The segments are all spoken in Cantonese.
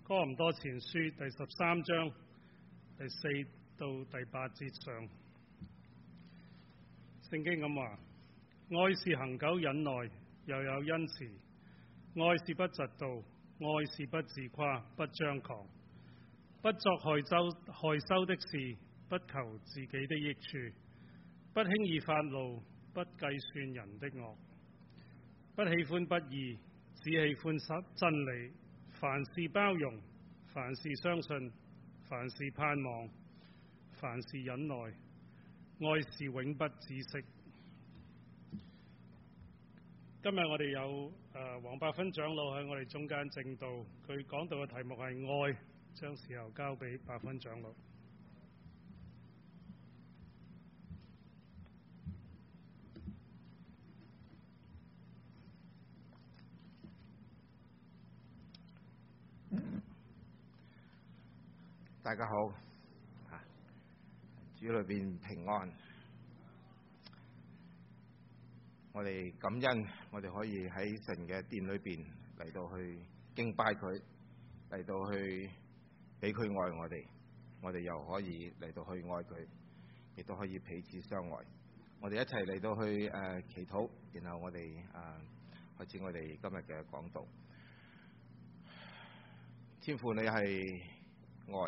哥林多前書第13章第4到第8節上，聖經咁話：愛是恒久忍耐，又有恩慈；愛是不嫉妒，愛是不自誇，不張狂，不作害羞的事，不求自己的益處，不輕易發怒，不計算人的惡，不喜歡不義，只喜歡真理。凡事包容，凡事相信，凡事盼望，凡事忍耐，愛是永不止息。今日我哋有黃百芬長老喺我哋中間證道，佢講道嘅題目係愛，將時候交俾百芬長老。 大家好，主裏邊平安。我哋感恩，我哋可以喺神嘅殿裏邊嚟到去敬拜佢，嚟到去俾佢愛我哋，我哋又可以嚟到去愛佢，亦都可以彼此相愛。我哋一齊嚟到去祈禱，然後我哋開始我哋今日嘅講道。天父，你係愛。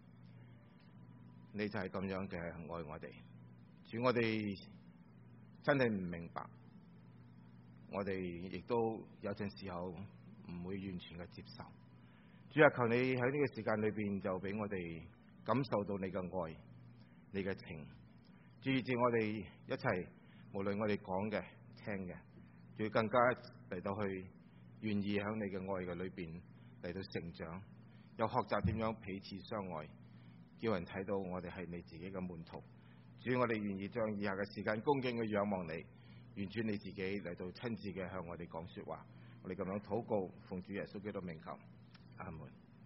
你就係咁樣嘅愛我哋，主，我哋真係唔明白，我哋亦都有陣時候唔會完全嘅接受。主啊，求你喺呢個時間裏邊就俾我哋感受到你嘅愛，你嘅情。主，以致我哋一齊，無論我哋講嘅、聽嘅，仲要更加嚟到去願意喺你嘅愛嘅裏邊嚟到成長，又學習點樣彼此相愛。叫人睇到我哋係你自己嘅門徒，主，我哋願意將以下嘅時間恭敬去仰望你，願主你自己嚟到親自嘅向我哋講說話，我哋咁樣禱告，奉主耶穌基督名求，阿門。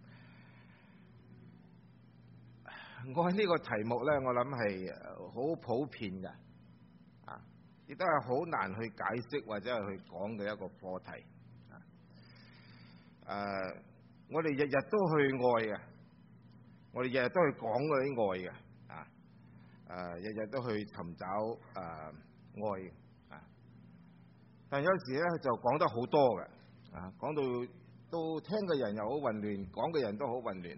愛呢個題目呢，我諗係好普遍嘅，亦都係好難去解釋或者係去講嘅一個課題。我哋日日都去愛嘅。我哋日日都去講嗰啲愛嘅，日日都去尋找愛，但有時咧就講得好多嘅，講到都聽嘅人又好混亂，講嘅人都好混亂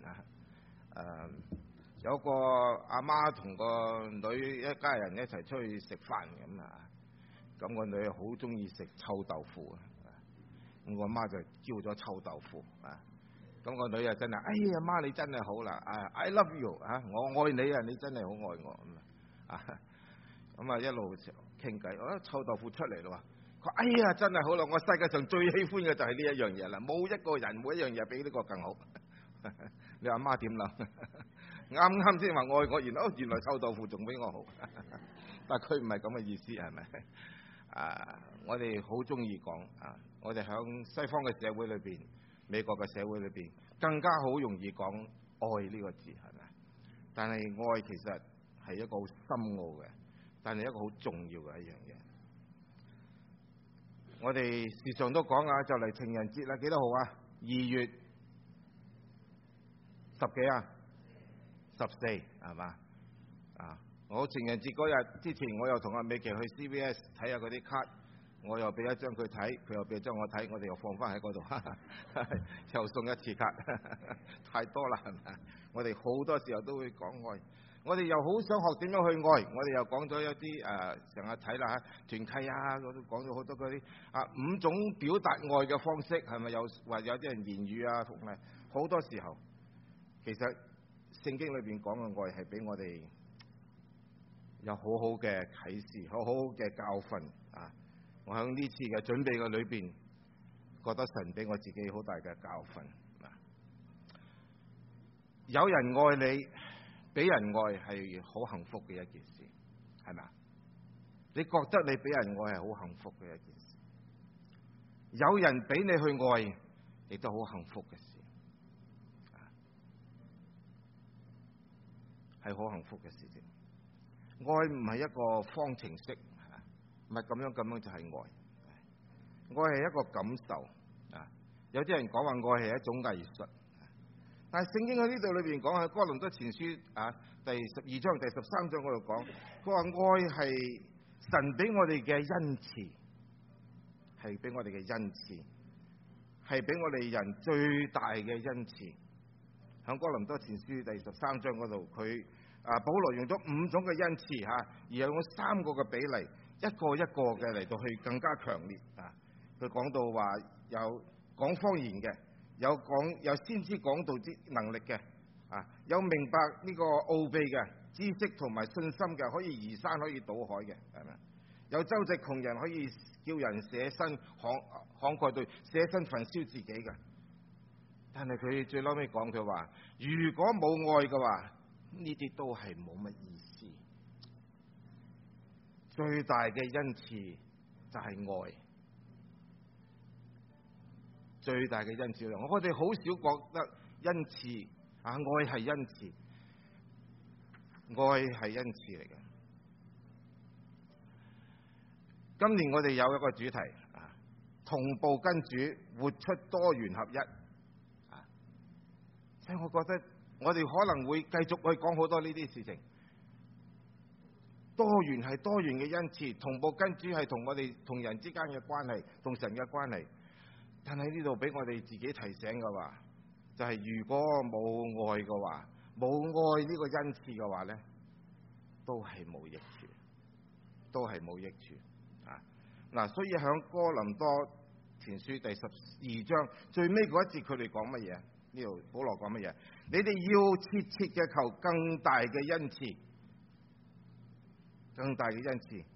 有個阿媽同個女一家人一齊出去食飯咁個女好中意食臭豆腐咁個阿媽就叫咗臭豆腐咁個女啊真係，哎呀媽你真係好啦，I love you 我愛你啊，你真係好愛我咁一路傾偈，臭豆腐出嚟咯喎，佢哎呀真係好啦，我世界上最喜歡嘅就係呢一樣嘢啦，冇一個人冇一樣嘢比呢個更好。你阿媽點諗？啱啱先話愛我，原來臭豆腐仲比我好，但係佢唔係咁嘅意思係咪？我哋好中意講我哋響西方嘅社會裏邊。美國嘅社會裏邊更加好容易講愛呢個字係咪？但係愛其實係一個好深奧嘅，但係一個好重要嘅一樣嘢。我哋時常都講就嚟情人節啦，幾多號啊？2月10幾啊？14係嘛？我情人節嗰日之前，我又同阿美琪去 CVS 睇下嗰啲卡。我又俾一張佢睇，佢又俾一張我睇，我哋又放翻喺嗰度，又送一次卡，太多啦係咪？我哋好多時候都會講愛，我哋又好想學點樣去愛，我哋又講咗一啲成日睇啦團契我都講咗好多嗰啲5種表達愛嘅方式係咪？有或者有啲人言語同埋好多時候，其實聖經裏邊講嘅愛係俾我哋有好好嘅啟示，好好嘅教訓我喺呢次嘅準備嘅裏邊，覺得神俾我自己好大嘅教訓。有人愛你，俾人愛係好幸福嘅一件事，係咪？你覺得你俾人愛係好幸福嘅一件事，有人俾你去愛，亦都好幸福嘅事，係好幸福嘅事情。愛唔係一個方程式。唔係咁樣就係愛。愛係一個感受有啲人講話愛係一種藝術， 但係聖經喺呢度裏邊講，喺哥林多前書第12章第13章嗰度講，佢話愛係神俾我哋嘅恩賜，係俾我哋嘅恩賜，係俾我哋人最大嘅恩賜。喺哥林多前書第13章嗰度，佢保羅用咗5種嘅恩賜而用3個嘅比例，一個一個嘅嚟到去更加強烈佢講到話有講方言嘅，有先知講道之能力嘅有明白呢個奧秘嘅知識同埋信心嘅，可以移山可以倒海嘅，係咪？有周濟窮人，可以叫人捨身慷慨對捨身焚燒自己嘅。但係佢最嬲尾講佢話，如果冇愛嘅話，呢啲都係冇乜意思。最大嘅恩賜就係愛，最大嘅恩賜。我哋好少覺得恩賜愛係恩賜，愛係恩賜嚟嘅。今年我哋有一個主題同步跟主活出多元合一所以我覺得我哋可能會繼續去講好多呢啲事情。多元係多元嘅恩賜，同步跟主係同我哋同人之間嘅關係，同神嘅關係。但係呢度俾我哋自己提醒嘅話，就係如果冇愛嘅話，冇愛呢個恩賜嘅話呢，都係冇益處，都係冇益處。所以喺哥林多前書第12章最尾嗰一節，佢哋講乜嘢？呢度保羅講乜嘢？你哋要切切嘅求更大嘅恩賜，更大嘅恩賜。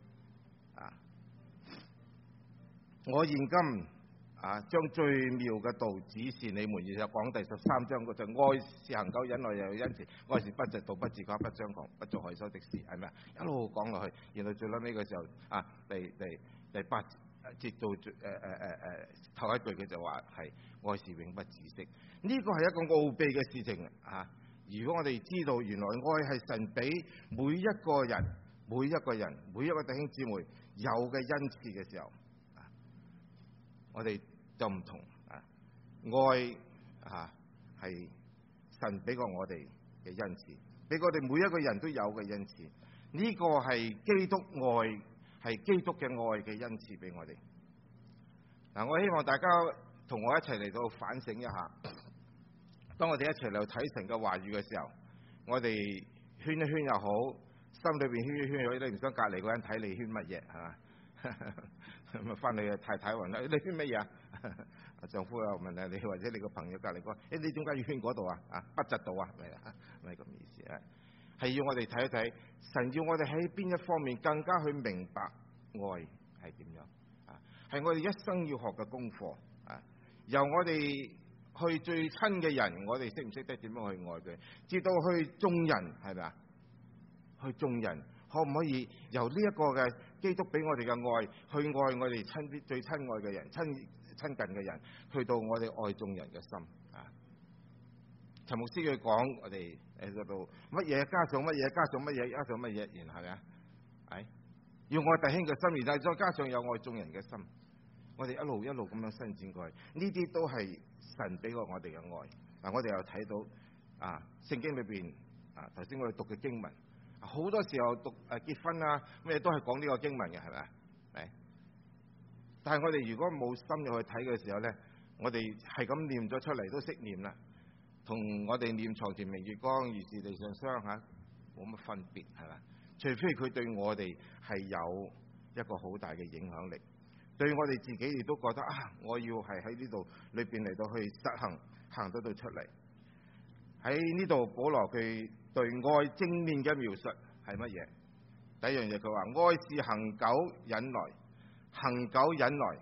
我現今將最妙嘅道指示你們，然後講第13章嗰陣，愛是恒久忍耐，又有恩慈；愛是不嫉妒，不自誇，不張狂，不做害羞的事，係咪啊？一路講落去，然後最撚尾嘅時候第8節到頭一句，佢就話係愛是永不止息。呢個係一個奧秘嘅事情如果我哋知道原來愛係神俾每一個人、每一個弟兄姊妹有嘅恩賜嘅時候，我哋就唔同愛係神俾過我哋嘅恩賜，俾我哋每一個人都有嘅恩賜。呢個係基督愛，係基督嘅愛嘅恩賜俾我哋。我希望大家同我一齊嚟到反省一下，當我哋一齊嚟睇神嘅話語嘅時候，我哋圈一圈又好，心裏邊圈一圈又好，你唔想隔離嗰人睇你圈乜嘢係嘛？咁啊，翻你嘅太太問你圈乜嘢啊？丈夫又問下你，或者你個朋友隔離講，你點解要圈嗰度啊？不嫉妒啊？咪咁意思係要我哋睇一睇，神要我哋喺邊一方面更加去明白愛係點樣係我哋一生要學嘅功課由我哋去最親嘅人，我哋識唔識得點樣去愛佢，至到去眾人，係咪啊？去眾人可唔可以由呢一個嘅基督俾我哋嘅愛，去愛我哋最親愛嘅人、親近嘅人，去到我哋愛眾人嘅心陳牧師佢講，我哋喺度乜嘢加上乜嘢，加上乜嘢，加上乜嘢，然後要愛弟兄嘅心，然後再加上有愛眾人嘅心，我哋一路一路咁樣伸展過去，呢啲都係神俾過我哋嘅愛。我哋又睇到聖經裏邊頭先我哋讀嘅經文，好多時候讀結婚咩都係講呢個經文嘅，係咪？但係我哋如果冇深入去睇嘅時候咧，我哋係咁念咗出嚟都識念啦，同我哋念床前明月光，疑是地上霜冇乜分別，係嘛？除非佢對我哋係有一個好大嘅影響力，對我哋自己亦都覺得我要係喺呢度裏邊嚟到去實行得到出嚟。喺呢度保羅佢對愛正面嘅描述係乜嘢？第一樣嘢佢話愛是恒久忍耐，恒久忍耐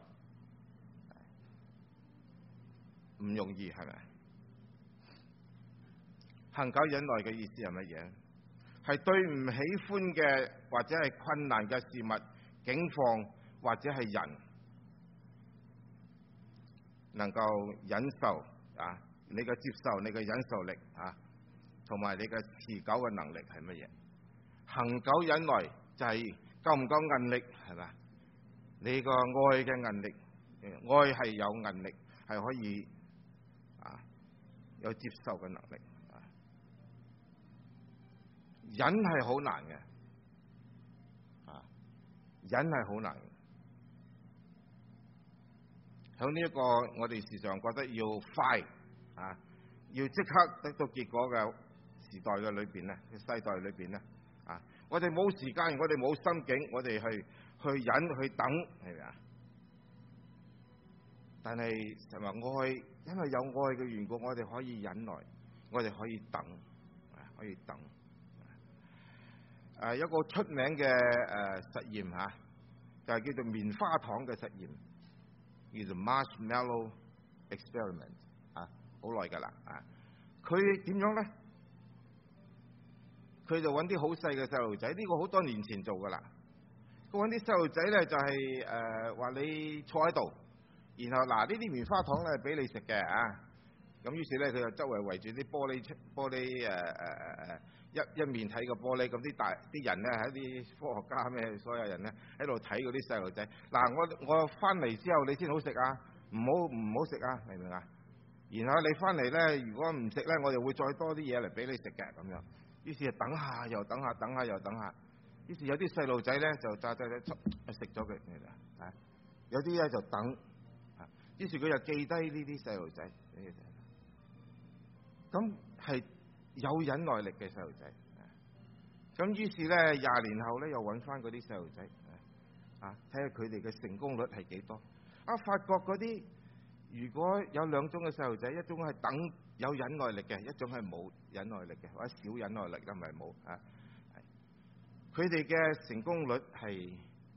唔容易，係咪？恒久忍耐嘅意思係乜嘢？係對唔喜歡嘅或者係困難嘅事物、境況或者係人，能夠忍受你嘅接受，你嘅忍受力同埋你嘅持久嘅能力係乜嘢？恒久忍耐就係夠唔夠韌力，係咪？你個愛嘅韌力，愛係有韌力，係可以有接受嘅能力。忍係好難嘅，忍係好難嘅。喺呢一個我哋時常覺得要快要即刻得到結果嘅時代嘅裏邊咧，世代裏邊咧，我哋冇時間，我哋冇心境，我哋去忍去等，係咪啊？但係神話愛，因為有愛嘅緣故，我哋可以忍耐，我哋可以等，可以等。有一個出名嘅實驗就係叫做棉花糖嘅實驗，叫做 Marshmallow Experiment 好耐㗎啦。佢點樣咧？佢就揾啲好細嘅細路仔，呢個好多年前做㗎啦。佢揾啲細路仔咧，就係話你坐喺度，然後呢啲棉花糖咧俾你食嘅咁於是咧，佢就周圍圍住啲玻璃一面睇個玻璃，咁啲人咧，喺啲科學家咩所有人咧喺度睇嗰啲細路仔。我翻嚟之後你先好食唔好食明唔明啊？然後你翻嚟咧，如果唔食咧，我哋會再多啲嘢嚟俾你食嘅咁樣。於是就等下又等下，等下又等下。於是有啲細路仔咧就食咗佢，有啲咧就等。於是佢就記低呢啲細路仔，咁係有忍耐力嘅細路仔。咁於是咧20年後咧又揾翻嗰啲細路仔，睇下佢哋嘅成功率係幾多。發覺嗰啲如果有兩種嘅細路仔，一種係等有忍耐力嘅，一種係冇忍耐力嘅，或者少忍耐力嘅，唔係冇佢哋嘅成功率係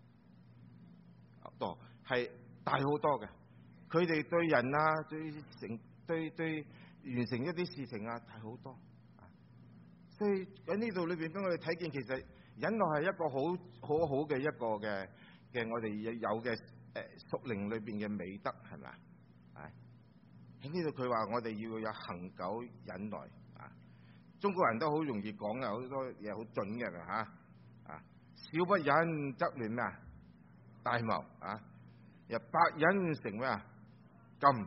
大好多嘅。佢哋對人對完成一啲事情大好多。所以喺呢度裏邊俾我哋睇見，其實忍耐係一個好嘅一個嘅我哋有嘅屬靈裏邊嘅美德，係咪啊？喺呢度佢話我哋要有恆久忍耐。中國人都好容易講嘅，好多嘢好準嘅少不忍則亂咩大謀又百忍成咩金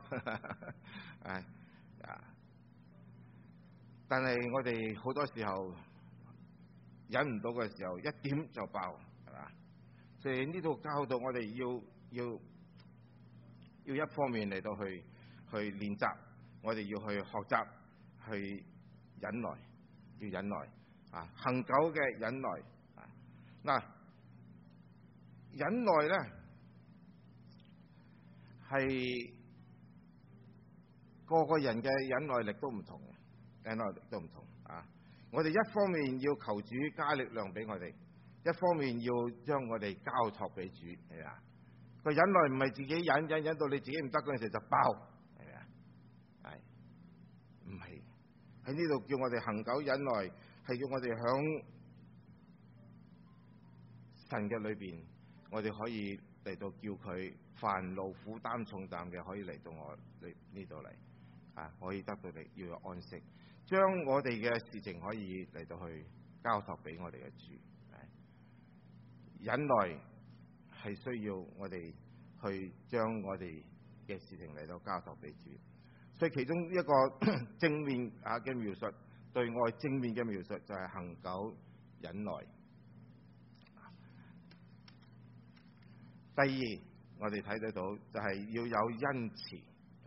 但係我哋好多時候忍唔到嘅時候，一點就爆，係嘛？所以呢度教導我哋要一方面嚟到去練習，我哋要去學習去忍耐，要忍耐恆久嘅忍耐。忍耐咧係個個人嘅忍耐力都唔同。忍耐力都唔同我哋一方面要求主加力量俾我哋，一方面要將我哋交託俾主，係啊。個忍耐唔係自己忍到你自己唔得嗰陣時就爆，係啊，唔係喺呢度叫我哋恆久忍耐，係叫我哋響神嘅裏邊，我哋可以嚟到叫佢煩惱負擔重擔嘅，可以嚟到我呢度嚟可以得到你要有安息。將我哋嘅事情可以嚟到去交託俾我哋嘅主。忍耐係需要我哋去將我哋嘅事情嚟到交託俾主。所以其中一個正面嘅描述，對愛正面嘅描述就係恆久忍耐。第二，我哋睇得到就係要有恩慈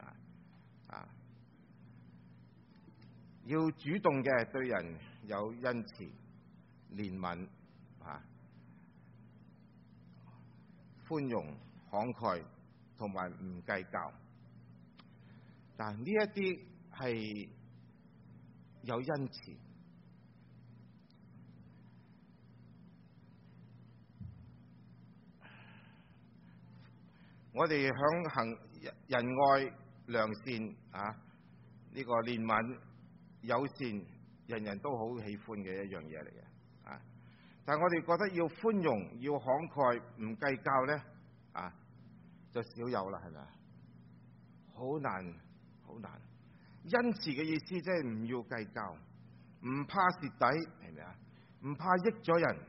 要主動嘅對人有恩慈、憐憫、寬容、慷慨，同埋唔計較。但呢一啲係有恩慈。我哋響行仁愛、良善呢個憐憫、友善，人人都好喜歡嘅一樣嘢嚟嘅但係我哋覺得要寬容、要慷慨、唔計較咧就少有啦，係咪啊？好難，好難。恩慈嘅意思即係唔要計較，唔怕蝕底，係咪啊？唔怕益咗人，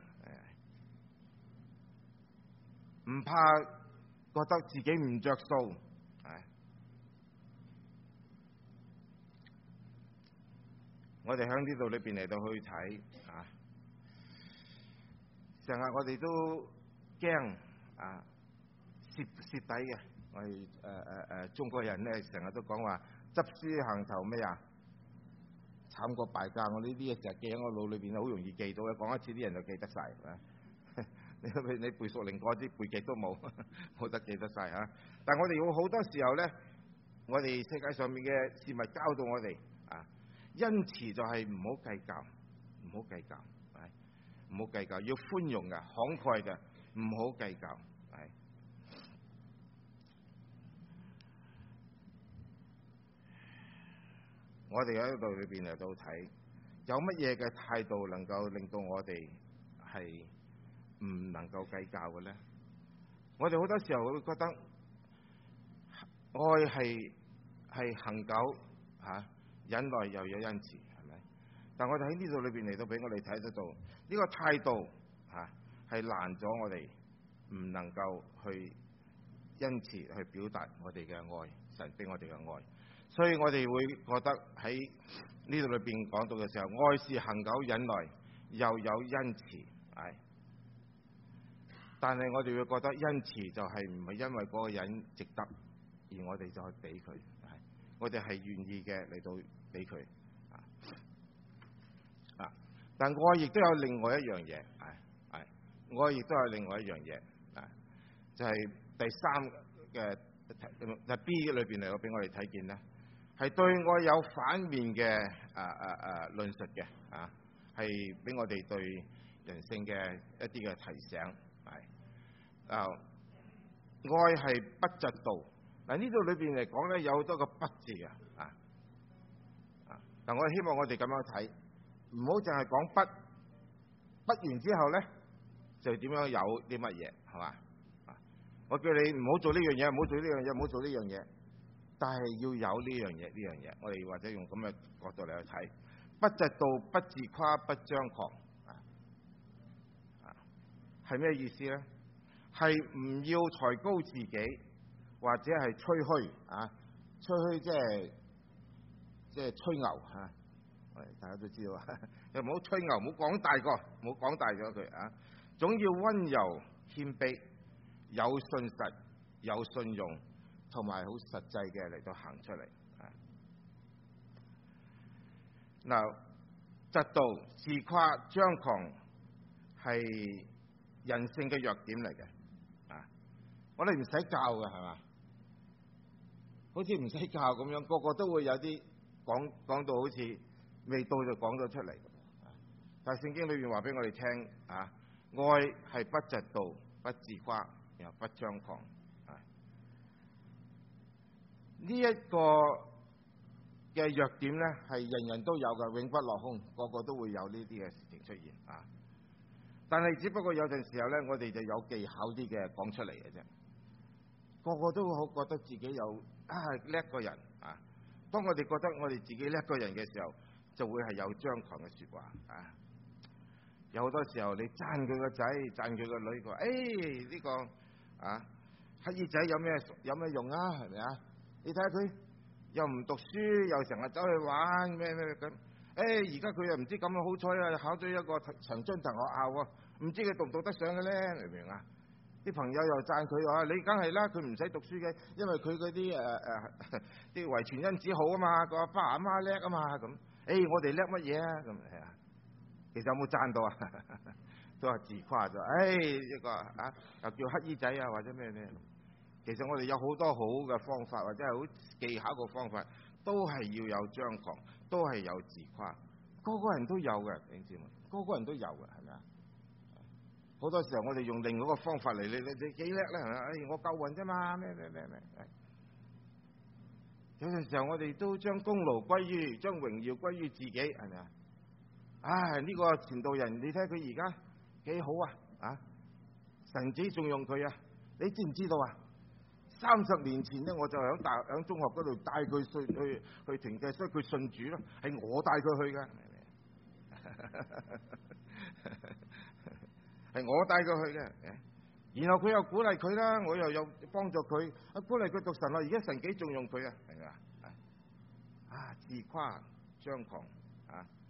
唔怕覺得自己唔着數， 我哋喺呢度裏邊嚟到去睇啊，成日我哋都驚啊蝕底嘅。我哋中國人咧成日都講話執輸行頭咩啊？慘過敗家。我呢啲嘢成日記喺我腦裏邊，好容易記到嘅。講一次啲人就記得晒。你背熟靈嗰啲背極都冇得記得晒嚇。但係我哋要好多時候咧，我哋世界上面嘅事物教導我哋啊，恩慈就係唔好計較，唔好計較，唔好計較，要寬容嘅、慷慨嘅，唔好計較，係。我哋喺度裏邊嚟到睇，有乜嘢嘅態度能夠令到我哋係唔能夠計較嘅咧？我哋好多時候會覺得愛係恆久嚇，忍耐又有恩慈，係咪？但我哋喺呢度裏邊嚟到俾我哋睇得到，呢個態度嚇係難咗我哋唔能夠去恩慈去表達我哋嘅愛，神俾我哋嘅愛。所以我哋會覺得喺呢度裏邊講到嘅時候，愛是恆久忍耐，又有恩慈，係。但係我哋會覺得恩慈就係唔係因為嗰個人值得，而我哋就去俾佢，係。我哋係願意嘅嚟到俾佢，但愛亦都有另外一樣嘢，係。愛亦都有另外一樣嘢，就係第三嘅B 裏邊嚟到俾我哋睇見咧。係對愛有反面嘅論述嘅，係俾我哋對人性嘅一啲嘅提醒，係。愛係不嫉妒。嗱，呢度裏邊嚟講咧，有好多個不字嘅，但我希望我哋咁樣睇，唔好淨係講不完之後咧就點樣有啲乜嘢，係嘛？我叫你唔好做呢樣嘢，唔好做呢樣嘢，唔好做呢樣嘢。但係要有呢樣嘢，我哋或者用咁嘅角度嚟去睇，不嫉妒、不自誇、不張狂，係咩意思咧？係唔要抬高自己，或者係吹噓，吹噓即係吹牛嚇，大家都知道，又唔好吹牛，唔好講大個，唔好講大咗佢啊，總要溫柔謙卑，有信實，有信用。同埋好實際嘅嚟到行出嚟，嗱，嫉妒、自誇、張狂係人性嘅弱點嚟嘅，我哋唔使教嘅係嘛？好似唔使教咁樣，個個都會有啲講到好似未到就講咗出嚟。但係聖經裏邊話俾我哋聽，愛係不嫉妒、不自誇，又不張狂。呢一個嘅弱點咧，係人人都有嘅，永不落空，個個都會有呢啲嘅事情出現啊！但係只不過有陣時候咧，我哋就有技巧啲嘅講出嚟嘅啫。個個都好覺得自己有叻個人啊！當我哋覺得我哋自己叻個人嘅時候，就會係有張狂嘅説話啊！有好多時候你讚佢個仔，讚佢個女，佢話呢個乞兒仔有咩用啊？係咪啊？你睇下佢又唔讀書，又成日走去玩咩咁。而家佢又唔知咁樣好彩啊，考咗一個長春藤學校喎，唔知佢讀唔讀得上嘅咧？明唔明啊？啲朋友又讚佢話：你梗係啦，佢唔使讀書嘅，因為佢嗰啲啲遺傳因子好啊嘛，個阿爸阿媽叻啊嘛咁。我哋叻乜嘢啊？咁係啊，其實有冇讚到啊？都係自誇咗。一個又叫乞兒仔啊，或者咩。其實我哋有好多好嘅方法，或者係好技巧嘅方法，都係要有張狂，都係有自誇。個個人都有嘅，你知嘛？個個人都有嘅，係咪啊？好多時候我哋用另外一個方法嚟，你幾叻咧？係咪？我夠運啫嘛，咩？有陣時候我哋都將功勞歸於，將榮耀歸於自己，係咪啊？呢個傳道人，你睇佢而家幾好啊！神子仲用佢啊！你知唔知道啊？30年前咧，我就喺中學嗰度帶佢去團契，所以佢信主咯，係我帶佢去㗎，係我帶佢去嘅。然後佢又鼓勵佢啦，我又有幫助佢，鼓勵佢讀神啦。而家神幾重用佢啊？係咪啊？自誇張狂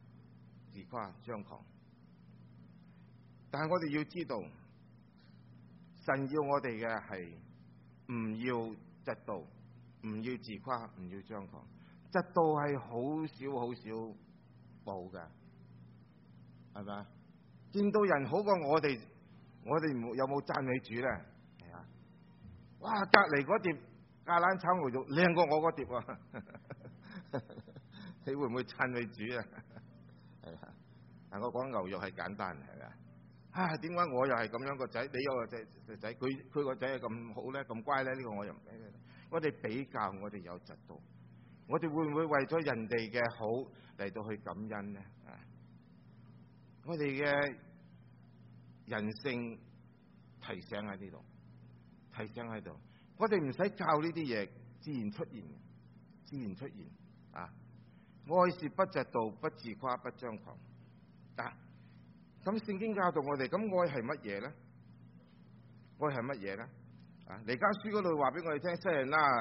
自誇張狂。但係我哋要知道，神要我哋嘅係唔要嫉妒，唔要自誇，唔要張狂。嫉妒係好少報㗎，係咪？見到人好過我哋有冇讚美主咧？係啊！哇，隔離嗰碟芥蘭炒牛肉靚過我嗰碟喎，你會唔會讚美主啊？係啊！但我講牛肉係簡單，係咪啊？點解我又係咁樣個仔，你有個仔，佢個仔係咁好咧，咁乖咧？呢個我又唔俾你。我哋比較，我哋有嫉妒，我哋會唔會為咗人哋嘅好嚟到去感恩呢？我哋嘅人性提醒喺呢度，提醒喺度，我哋唔使教呢啲嘢，自然出現啊！愛是不嫉妒，不自誇，不張狂啊！咁聖經教導我哋，咁愛係乜嘢咧？愛係乜嘢咧？啊，彌迦書嗰度話俾我哋聽，世人啦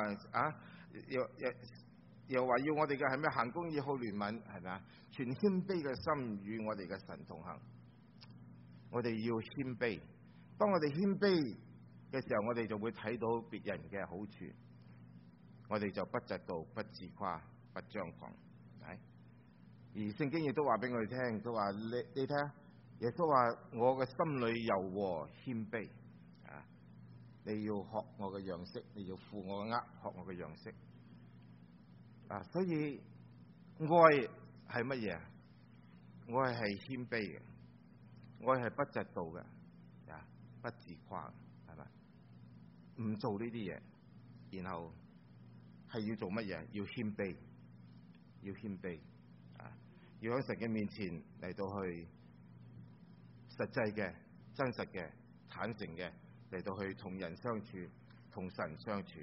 又話要我哋嘅係咩？行公義，好憐憫，係咪啊？全謙卑嘅心與我哋嘅神同行。我哋要謙卑，當我哋謙卑嘅時候，我哋就會睇到別人嘅好處，我哋就不嫉妒，不自誇，不張狂。而聖經亦都話俾我哋聽，佢話你睇下，耶穌話我嘅心裏柔和謙卑啊！你要學我嘅樣式，你要負我嘅軛，學我嘅樣式啊！所以愛係乜嘢啊？愛係謙卑嘅，愛係不嫉妒嘅，啊，不自誇，係咪？唔做呢啲嘢，然後係要做乜嘢？要謙卑，要謙卑啊！要喺神嘅面前嚟到去實際嘅、真實嘅、坦誠嘅嚟到去同人相處、同神相處。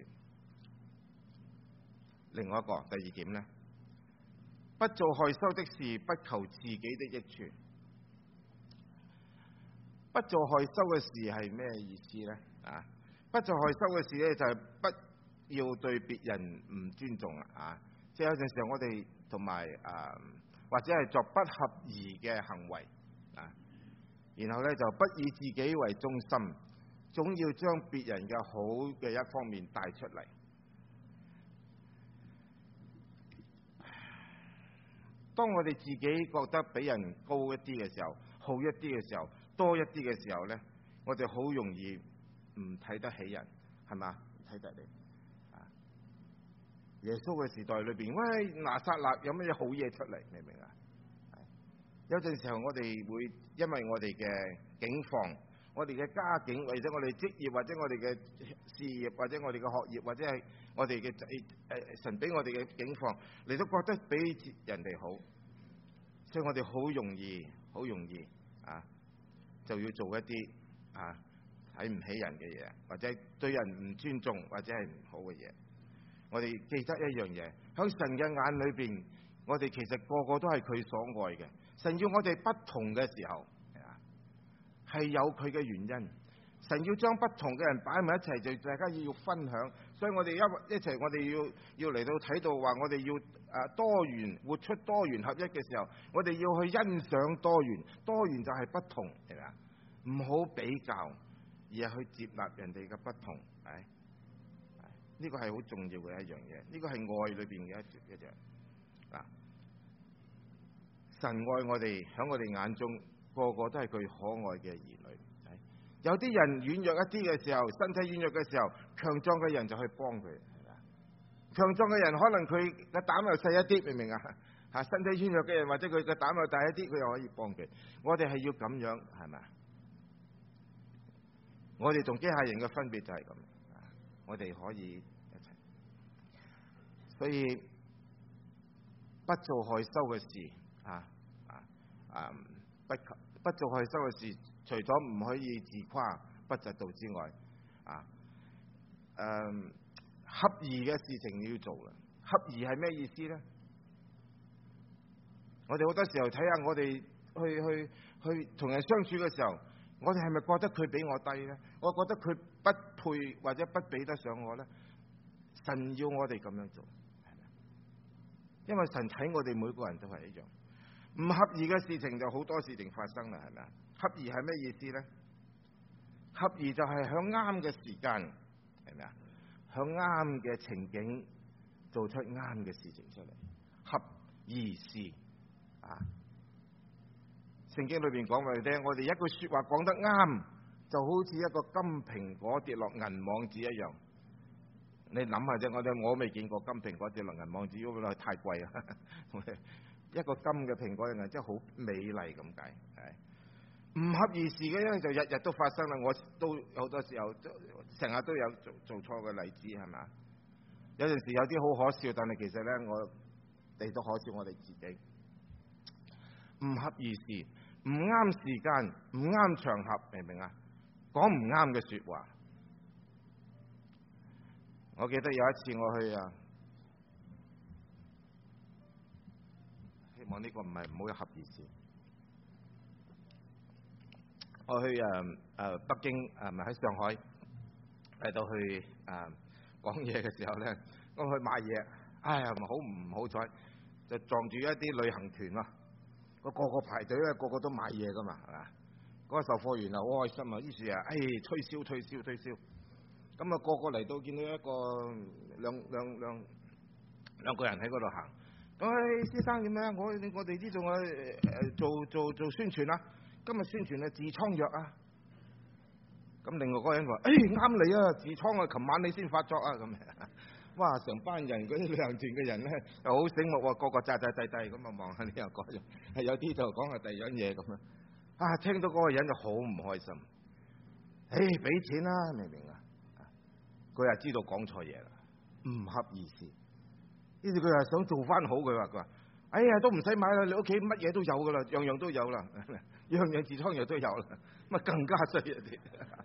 另外一個第二點呢，不做害羞的事，不求自己的益處。不做害羞嘅事係咩意思呢？啊，不做害羞嘅事呢，就係不要對別人唔尊重啊！即係有陣時候我哋同埋或者係作不合宜嘅行為啊，然後呢，就不以自己為中心，總要將別人嘅好嘅一方面帶出嚟。當我哋自己覺得比人高一啲嘅時候，好一啲嘅時候，多一啲嘅時候呢，我哋好容易唔睇得起人，係嘛？唔睇得你啊！耶穌嘅時代裏邊，喂，拿撒勒有乜嘢好嘢出嚟？明唔明啊？有陣時候我哋會因為我哋嘅境況、我哋嘅家境，或者我哋職業，或者我哋嘅事業，或者我哋嘅學業，或者係我哋嘅神俾我哋嘅境況，你都覺得比人哋好，所以我哋好容易啊，就要做一啲睇唔起人嘅嘢，或者對人唔尊重，或者係唔好嘅嘢。我哋記得一樣嘢，喺神嘅眼裏邊，我哋其實個個都係佢所愛嘅。神要我哋不同嘅時候，係有佢嘅原因。神要將不同嘅人擺埋一齊，就大家要分享。所以我哋一齊，我哋要嚟到睇到話，我哋要多元，活出多元合一嘅時候，我哋要去欣賞多元。多元就係不同，係咪啊？唔好比較，而係去接納人哋嘅不同。係呢個係好重要嘅一樣嘢。呢個係愛裏邊嘅一樣。神愛我哋，喺我哋眼中個個都係佢可愛嘅兒女。有啲人軟弱一啲嘅時候，身體軟弱嘅時候，強壯嘅人就去幫佢。強壯嘅人可能佢嘅膽又細一啲，明唔明啊？身體軟弱嘅人或者佢嘅膽又大一啲，佢又可以幫佢。我哋係要咁樣，係咪？我哋同機械人嘅分別就係咁，我哋可以一齊。所以不做害羞嘅事。不做害羞嘅事，除咗唔可以自誇不嫉妒之外，合宜嘅事情要做啦。合宜係咩意思咧？我哋好多時候睇下我哋去同人相處嘅時候，我哋係咪覺得佢比我低咧？我覺得佢不配或者不比得上我咧？神要我哋咁樣做，係咪？因為神睇我哋每個人都係一樣。 唔合宜嘅事情就好多事情發生啦，係咪啊？合宜係咩意思咧？合宜就係響啱嘅時間，係咪啊？響啱嘅情景做出啱嘅事情出嚟，合宜事啊！聖經裏邊講俾你聽，我哋一句說話講得啱，就好似一個金蘋果跌落銀網子一樣。你諗下啫，我未見過金蘋果跌落銀網子，因為太貴啦。一個金嘅蘋果真係好美麗咁解，係唔合宜事嘅咧，就日日都發生啦。我都好多時候成日都有做錯嘅例子，係咪？有陣時有啲好可笑，但係其實咧，我哋都可笑我哋自己。唔合宜事，唔啱時間，唔啱場合，明唔明啊？講唔啱嘅說話。我記得有一次我去希望呢個唔好有合宜事。我去北京咪喺上海嚟到去講嘢嘅時候咧，我去買嘢，哎呀，好唔好彩就撞住一啲旅行團啊！個個排隊咧，個個都買嘢噶嘛，係嘛？嗰個售貨員啊好開心啊，於是推銷。咁啊個個嚟到見到一個兩個人喺嗰度行。咁先生點樣？我哋呢度做宣傳啊！今日宣傳痔瘡藥啊！咁另外嗰個人話：啱你啊，痔瘡啊，琴晚你先發作啊！咁哇，成班人嗰啲旅行團嘅人咧又好醒目喎，個個遞咁啊望下呢又嗰樣，係有啲就講下第二樣嘢咁啊！啊，聽到嗰個人就好唔開心。俾錢啦，明唔明啊？佢又知道講錯嘢啦，唔合意思。於是佢又想做翻好，佢話：哎呀，都唔使買啦，你屋企乜嘢都有噶啦，樣樣都有啦，樣樣痔瘡藥都有啦，咁啊更加衰一啲。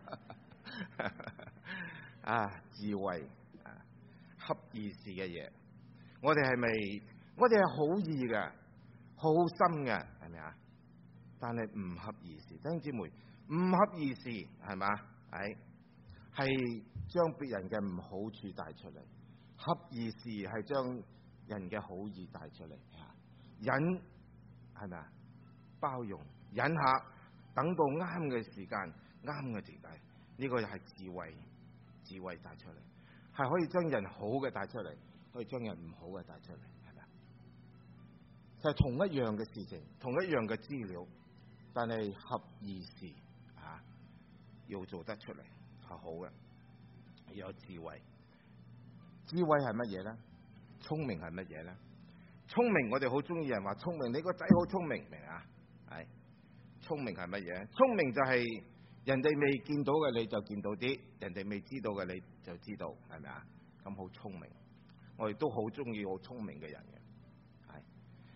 智慧合意思嘅嘢，我哋係咪？我哋係好意嘅，好心嘅，係咪啊？但係唔合意思，弟兄姊妹，唔合意思係嘛？係將別人嘅唔好處帶出嚟，合意思係將人嘅好意帶出嚟。忍係咪啊？包容，忍下，等到啱嘅時間，啱嘅時間，呢個又係智慧帶出嚟，係可以將人好嘅帶出嚟，可以將人唔好嘅帶出嚟，係咪啊？就係同一樣嘅事情，同一樣嘅資料，但係合意思要做得出嚟係好嘅，要有智慧。智慧係乜嘢咧？聰明係乜嘢咧？聰明，我哋好中意人話聰明，你個仔好聰明，明啊？係聰明係乜嘢？聰明就係人哋未見到嘅你就見到啲，人哋未知道嘅你就知道，係咪啊？咁好聰明，我哋都好中意好聰明嘅人嘅。係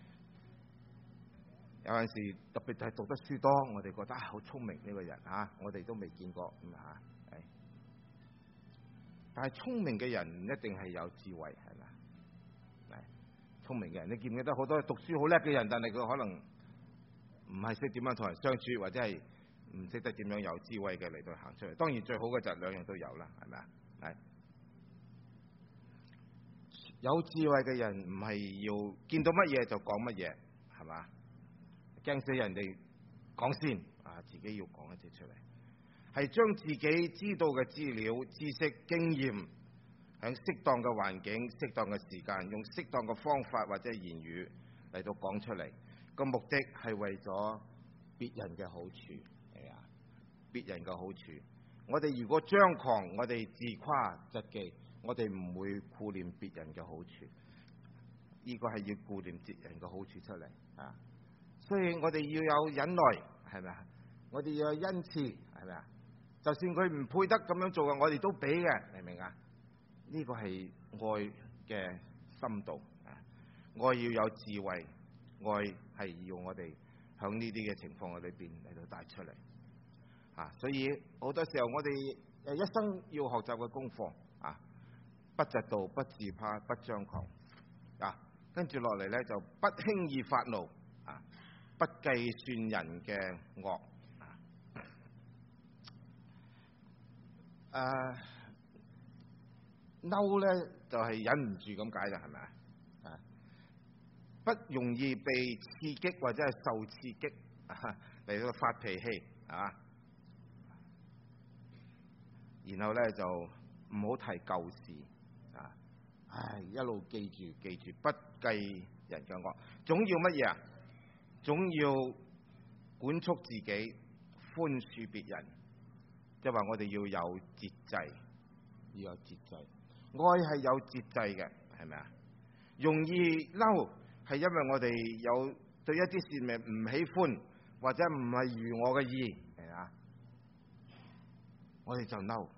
有陣時特別係讀得書多，我哋覺得好聰明呢個人我哋都未見過咁係。但係聰明嘅人唔一定係有智慧，係咪？聰明嘅人，你記唔記得好多讀書好叻嘅人，但係佢可能唔係識點樣同人相處，或者係唔識得點樣有智慧嘅嚟到行出嚟。當然最好嘅就係兩樣都有啦，係咪啊？係有智慧嘅人唔係要見到乜嘢就講乜嘢，係嘛？驚死人哋講先自己要講一啲出嚟，係將自己知道嘅資料、知識、經驗，喺適當嘅環境、適當嘅時間，用適當嘅方法或者言語嚟到講出嚟。個目的係為咗別人嘅好處，係啊，別人嘅好處。我哋如果張狂，我哋自誇疾忌，我哋唔會顧念別人嘅好處。呢個係要顧念別人嘅好處出嚟啊！所以我哋要有忍耐，係咪啊？我哋要有恩慈，係咪啊？就算佢唔配得咁樣做嘅，我哋都俾嘅，明唔明啊？呢個係愛嘅深度啊！愛要有智慧，愛係要我哋響呢啲嘅情況裏邊嚟到帶出嚟啊！所以好多時候我哋一生要學習嘅功課啊，不嫉妒，不自誇，不張狂啊！跟住落嚟咧，就不輕易發怒啊，不計算人嘅惡嬲咧就係忍唔住咁解啦，係咪啊？ 不容易被刺激或者係受刺激嚟到發脾氣啊。然後咧就唔好提舊事啊！一路記住，不計人嘅惡，總要乜嘢啊？總要管束自己，寬恕別人。即係話我哋要有節制，要有節制。愛係有節制嘅，係咪啊？容易嬲係因為我哋有對一啲事情唔喜歡，或者唔係如我嘅意，係啊，我哋就嬲。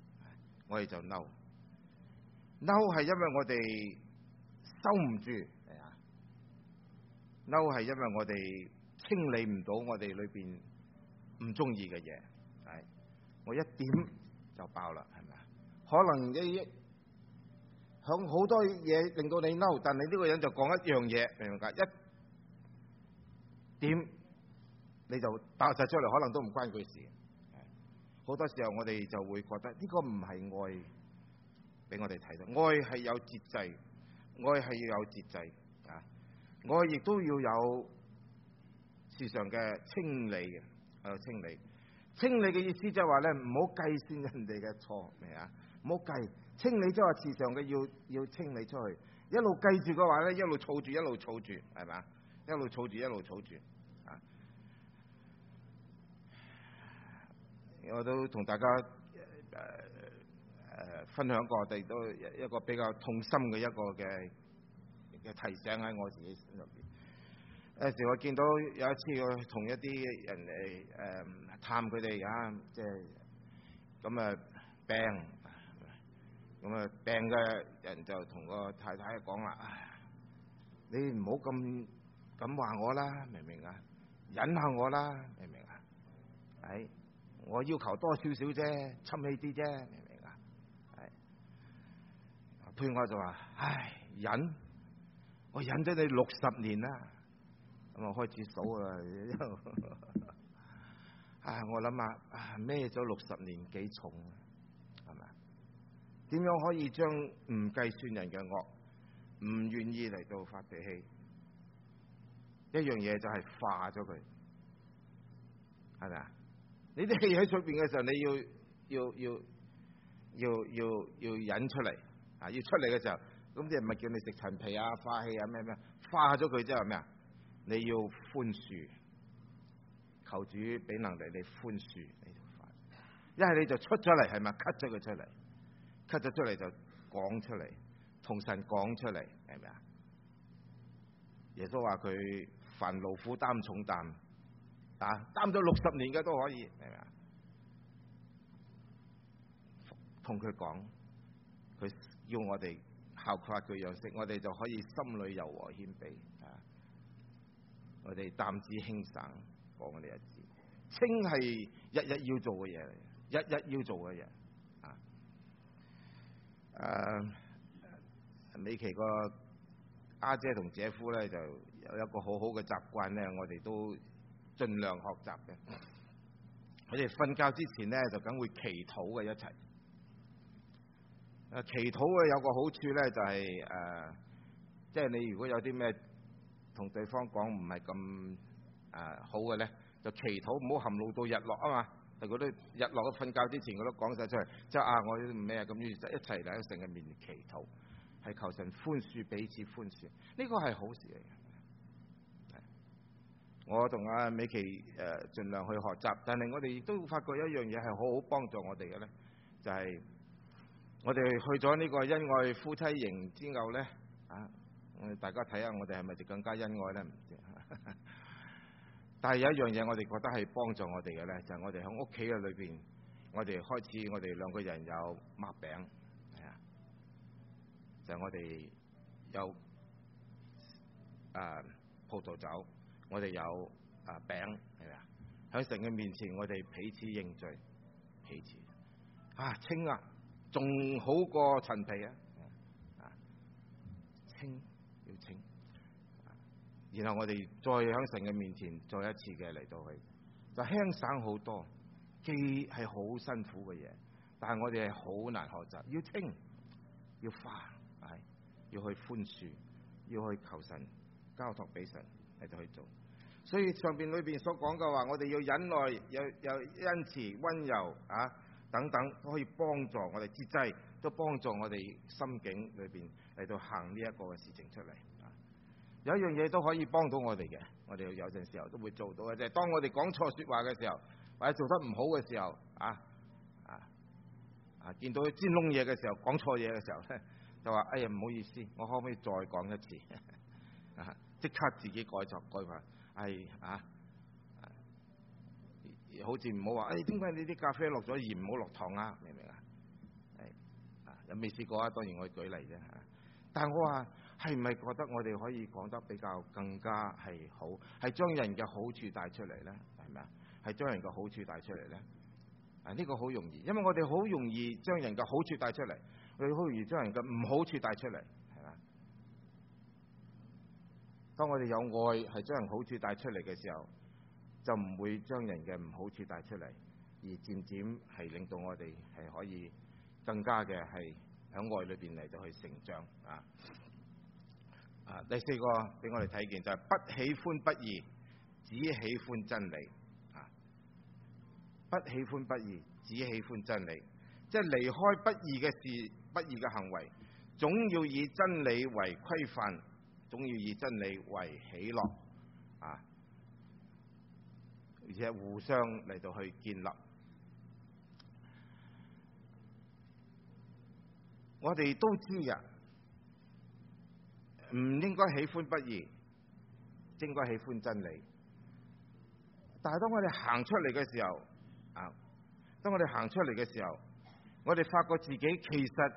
嬲係因為我哋收唔住，係啊。嬲係因為我哋清理唔到我哋裏邊唔中意嘅嘢，係我一點就爆啦，係咪啊？可能你響好多嘢令到你嬲，但係呢個人就講一樣嘢，明唔明白？一點你就爆晒出嚟，可能都唔關佢事。好多時候我哋就會覺得呢個唔係愛俾我哋睇到，愛係有節制，愛係要有節制啊！愛亦都要有時常嘅清理嘅，清理。清理嘅意思即係話咧，唔好計算人哋嘅錯，明啊？唔好計，清理即係話時常嘅要清理出去，一路計住嘅話咧，一路儲住，係咪啊？一路儲住。我都同大家分享過，我哋都一個比較痛心嘅一個嘅提醒喺我自己心入邊。有時我見到有一次我同一啲人嚟探佢哋啊，即係咁病，咁病嘅人就同個太太講啦：你唔好咁話我啦，明唔明啊？忍下我啦，明唔明啊？係。我要求多少少啫，侵氣啲啫，明唔明啊？係，配我就話：忍，我忍咗你60年啦，咁我開始數啦。我諗下，孭咗60年幾重，係咪？點樣可以將唔計算人嘅惡，唔願意嚟到發脾氣？一樣嘢就係化咗佢，係咪啊？你啲氣喺出邊嘅時候，你要忍出嚟啊！要出嚟嘅時候，咁即係唔係叫你食陳皮啊、化氣啊咩？化咗佢之後咩啊？你要寬恕，求主俾能力你寬恕你條化。一係你就出咗嚟，係咪咳咗佢出嚟？咳咗出嚟就講出嚟，同神講出嚟，係咪啊？耶穌話佢凡勞苦擔重擔。擔咗60年嘅都可以，係咪啊？同佢講，佢要我哋效法佢樣式，我哋就可以心裏柔和謙卑啊！我哋擔子輕省，講我哋一字，清係日要做嘅嘢嚟，日要做嘅嘢啊！美琪個阿姐同姐夫咧就有一個好好嘅習慣咧，我哋都盡量學習嘅。佢哋瞓覺之前咧就梗會祈禱嘅一齊。祈禱嘅有個好處咧就係即係你如果有啲咩同對方講唔係咁好嘅咧，就祈禱，唔好含怒到日落啊嘛。但係佢都日落瞓覺之前，佢都講晒出嚟，即係我啲咩咁，於是一齊嚟喺神嘅面前祈禱，係求神寬恕，彼此寬恕，呢個係好事嚟嘅。我同阿美琪盡量去學習，但係我哋亦都發覺一樣嘢係好好幫助我哋嘅咧，就係我哋去咗呢個恩愛夫妻營之後咧，大家睇下我哋係咪就更加恩愛咧？唔知。但係有一樣嘢我哋覺得係幫助我哋嘅咧，就係我哋喺屋企嘅裏邊，我哋開始我哋兩個人有擘餅，係啊，就係我哋有葡萄酒。我哋有餅，係咪啊？喺神嘅面前，我哋彼此認罪，彼此清啊，仲好過陳皮啊！清要清，然後我哋再喺神嘅面前再一次嘅嚟到去，就輕省好多。既係好辛苦嘅嘢，但係我哋係好難學習。要清，要化，要去寬恕，要去求神交託俾神嚟到去做。所以上邊裏邊所講嘅話，我哋要忍耐，有恩慈、溫柔啊等等，都可以幫助我哋節制，都幫助我哋心境裏邊嚟到行呢一個嘅事情出嚟。有一樣嘢都可以幫到我哋嘅，我哋有陣時候都會做到嘅，就係當我哋講錯説話嘅時候，或者做得唔好嘅時候，見到煎窿嘢嘅時候，講錯嘢嘅時候咧，就話：哎呀，唔好意思，我可唔可以再講一次？即刻自己改錯改法，好似唔好話，點解你啲咖啡落咗鹽唔好落糖啊？明唔明啊？有未試過啊？當然我舉例啫嚇。但係我話係唔係覺得我哋可以講得比較更加係好，係將人嘅好處帶出嚟咧？係咪啊？係將人嘅好處帶出嚟咧？呢個好容易，因為我哋好容易將人嘅好處帶出嚟，我哋好容易將人嘅唔好處帶出嚟，係嘛？當我哋有愛係將人好處帶出嚟嘅時候，就唔會將人嘅唔好處帶出嚟，而漸漸係令到我哋係可以更加嘅係喺愛裏邊嚟到去成長啊！第四個俾我哋睇見就係不喜歡不義，只喜歡真理。不喜歡不義，只喜歡真理，即係離開不義嘅事、不義嘅行為，總要以真理為規範，總要以真理為喜樂而且互相嚟到去建立。我哋都知嘅，唔應該喜歡不義，應該喜歡真理。但係當我哋行出嚟嘅時候，當我哋行出嚟嘅時候，我哋發覺自己其實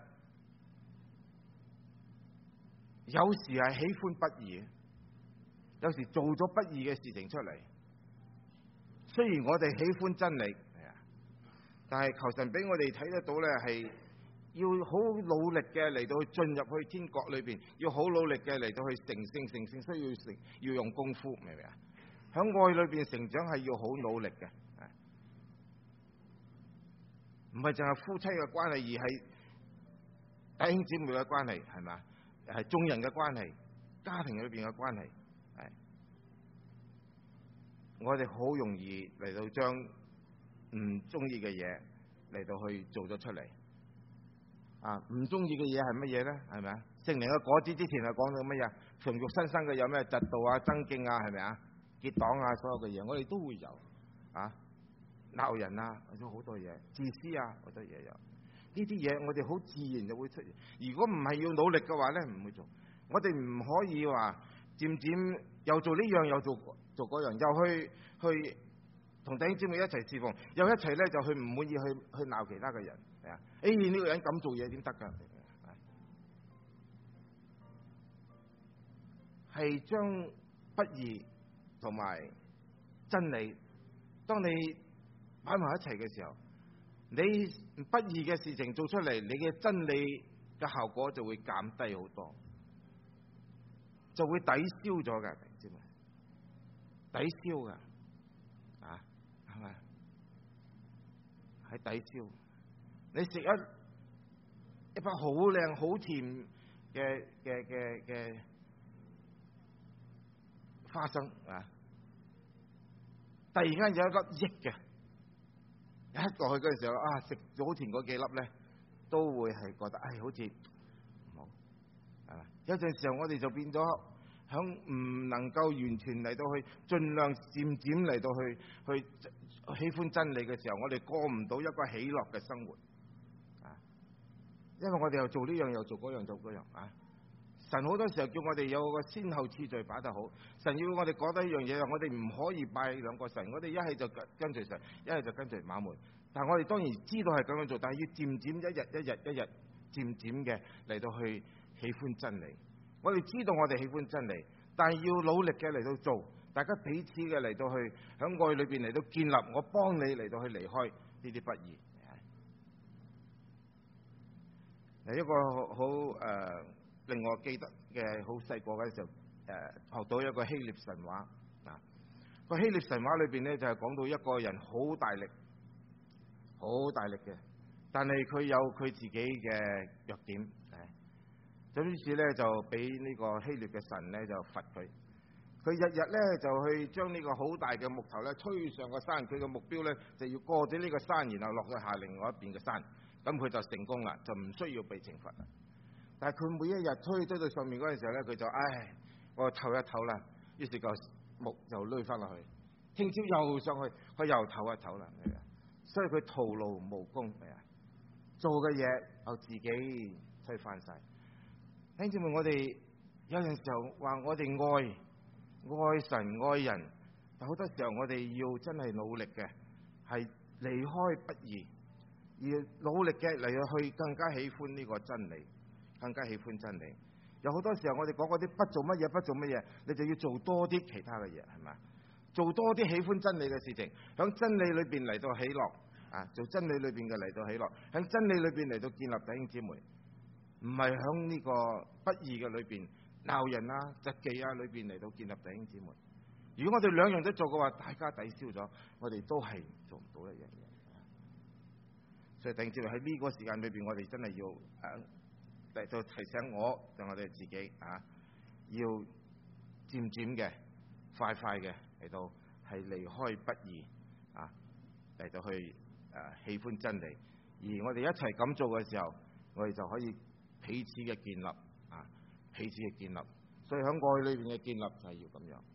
有時係喜歡不義，有時做咗不義嘅事情出嚟。雖然我哋喜歡真理，但係求神俾我哋睇得到咧，係要好努力嘅嚟到去進入去天國裏邊，要好努力嘅嚟到去成聖，需要用功夫，明唔明啊？喺愛裏邊成長係要好努力嘅。唔係淨係夫妻嘅關係，而係弟兄姊妹嘅關係，係咪？係眾人嘅關係，家庭裏邊嘅關係。我哋好容易嚟到將唔中意嘅嘢嚟到去做咗出嚟。唔中意嘅嘢係乜嘢咧？係咪啊？聖靈嘅果子之前係講到乜嘢？從肉身生嘅有咩嫉妒啊、爭競啊，係咪啊？結黨啊，所有嘅嘢我哋都會有鬧人啊，或者好多嘢，自私啊，好多嘢有。呢啲嘢我哋好自然就會出現。如果唔係要努力嘅話咧，唔會做。我哋唔可以話漸漸又做呢樣又做嗰樣，又去同弟兄姊妹一齊侍奉，又一齊咧就去唔滿意去鬧其他嘅人，係啊？呢個人咁做嘢點得㗎？係將不義同埋真理，當你擺埋一齊嘅時候，你不義嘅事情做出嚟，你嘅真理嘅效果就會減低好多，就會抵消咗㗎，知唔知？抵消㗎，係咪？係抵消。你食一包好靚好甜嘅花生突然間有一粒益嘅。一落去嗰陣時候食早前嗰幾粒咧，都會係覺得好似唔好，係嘛？有陣時候我哋就變咗響唔能夠完全嚟到去，盡量漸漸嚟到去喜歡真理嘅時候，我哋過唔到一個喜樂嘅生活因為我哋又做呢樣又做嗰樣做嗰樣神好多時候叫我哋有個先後次序擺得好，神要我哋講得一樣嘢，我哋唔可以拜兩個神，我哋一係就跟隨神，一係就跟隨馬門。但係我哋當然知道係咁樣做，但係要漸漸一日漸漸嘅嚟到去喜歡真理。我哋知道我哋喜歡真理，但係要努力嘅嚟到做，大家彼此嘅嚟到去喺愛裏邊嚟到建立，我幫你嚟到去離開呢啲不義。一個好令我記得嘅好細個嗰陣時候，學到一個希臘神話個希臘神話裏邊咧就係講到一個人好大力嘅，但係佢有佢自己嘅弱點，咁於是咧就俾呢個希臘嘅神咧就罰佢， 佢日日咧就去將呢個好大嘅木頭咧推上個山，佢嘅目標咧就要過咗呢個山，然後落去下另外一邊嘅山，咁佢就成功啦，就唔需要被懲罰啦。但係佢每一日推到上面嗰陣時候咧，佢就我唞一唞啦，於是個木就攆翻落去，聽朝又上去，佢又唞一唞啦，所以佢徒勞無功，做嘅嘢又自己推翻晒。兄姊妹，我哋有陣時候話我哋愛神愛人，但好多時候我哋要真係努力嘅，係離開不義，而努力嘅嚟去更加喜歡呢個真理，更加喜歡真理。有好多時候我哋講嗰啲不做乜嘢，你就要做多啲其他嘅嘢，係咪？做多啲喜歡真理嘅事情，響真理裏邊嚟到喜樂，做真理裏邊嘅嚟到喜樂，響真理裏邊嚟到建立弟兄姊妹，唔係響呢個不義嘅裏邊鬧人啊、窒忌啊裏邊嚟到建立弟兄姊妹。如果我哋兩樣都做嘅話，大家抵消咗，我哋都係做唔到一樣嘢。所以弟兄姊妹喺呢個時間裏邊，我哋真係要嚟到提醒就我哋自己要漸漸嘅、快嘅嚟到係離開不義嚟到去喜歡真理。而我哋一齊咁做嘅時候，我哋就可以彼此嘅建立彼此嘅建立。所以喺愛裏邊嘅建立就係要咁樣。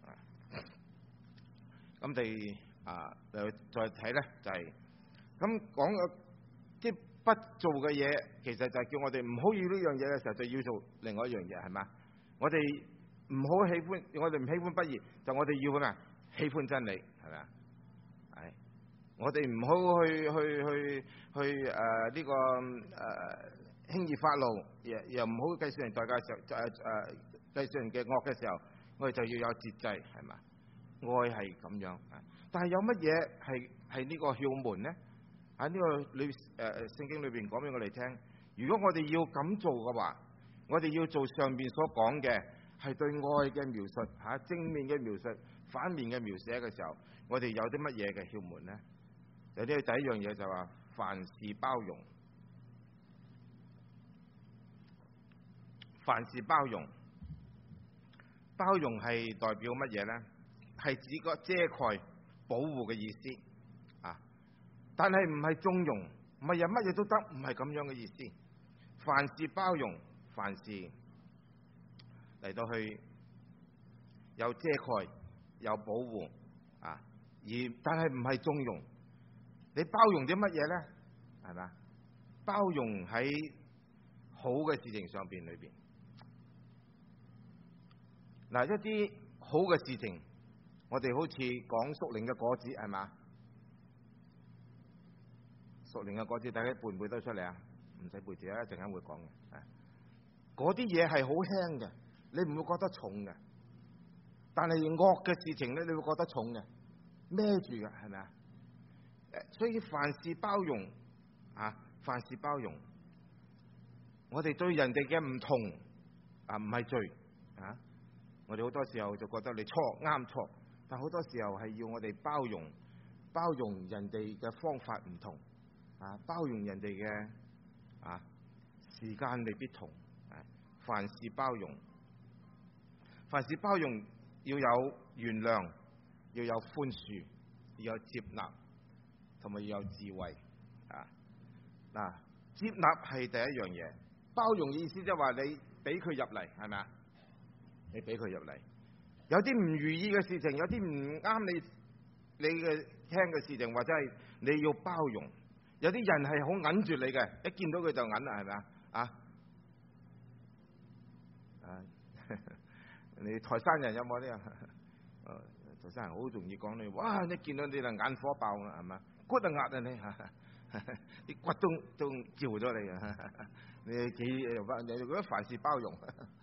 咁哋再睇咧，就係咁講嘅啲不做嘅嘢，其實就係叫我哋唔好要呢樣嘢嘅時候，就要做另外一樣嘢，係嘛？我哋唔好喜歡，我哋唔喜歡不義，就我哋要咩？喜歡真理，係咪啊？係，我哋唔好去呢個輕易發怒，又唔好計算人代價嘅時候，計算人嘅惡嘅時候，我哋就要有節制，係嘛？愛係咁樣，但係有乜嘢係呢個竅門呢？喺呢個聖經裏邊講俾我哋聽，如果我哋要咁做嘅話，我哋要做上邊所講嘅，係對愛嘅描述，正面嘅描述，反面嘅描寫嘅時候，我哋有啲乜嘢嘅竅門呢？有啲第一樣嘢就話凡事包容，凡事包容，包容係代表乜嘢呢？係指個遮蓋、保護嘅意思但係唔係縱容，唔係乜嘢都得，唔係咁樣嘅意思。凡事包容，凡事嚟到去有遮蓋、有保護但係唔係縱容。你包容啲乜嘢咧？係咪？包容喺好嘅事情上邊裏邊。一啲好嘅事情，我哋好似講屬靈嘅果子，係嘛？屬靈嘅果子，大家背唔背得出嚟啊？唔使背住啊，一陣間會講嘅。嗰啲嘢係好輕嘅，你唔會覺得重嘅。但係惡嘅事情咧，你會覺得重嘅，孭住嘅，係咪啊？所以凡事包容凡事包容。我哋對人哋嘅唔同唔係罪我哋好多時候就覺得你錯啱錯，但好多時候係要我哋包容人哋嘅方法唔同。包容人哋嘅時間未必同，凡事包容，凡事包容要有原諒，要有寬恕，要有接納，同埋要有智慧。接納係第一樣嘢，包容意思即係話你俾佢入嚟，係咪啊？你俾佢入嚟，有啲唔如意嘅事情，有啲唔啱你嘅聽嘅事情，或者係你要包容。有啲人係好揞住你嘅，一見到佢就揞啦，係咪你台山人有冇呢？台山人好容易講你，哇！一見到你就眼火爆啦，係嘛？骨就壓啊你，啲骨都照咗你啊！你覺得凡事包容，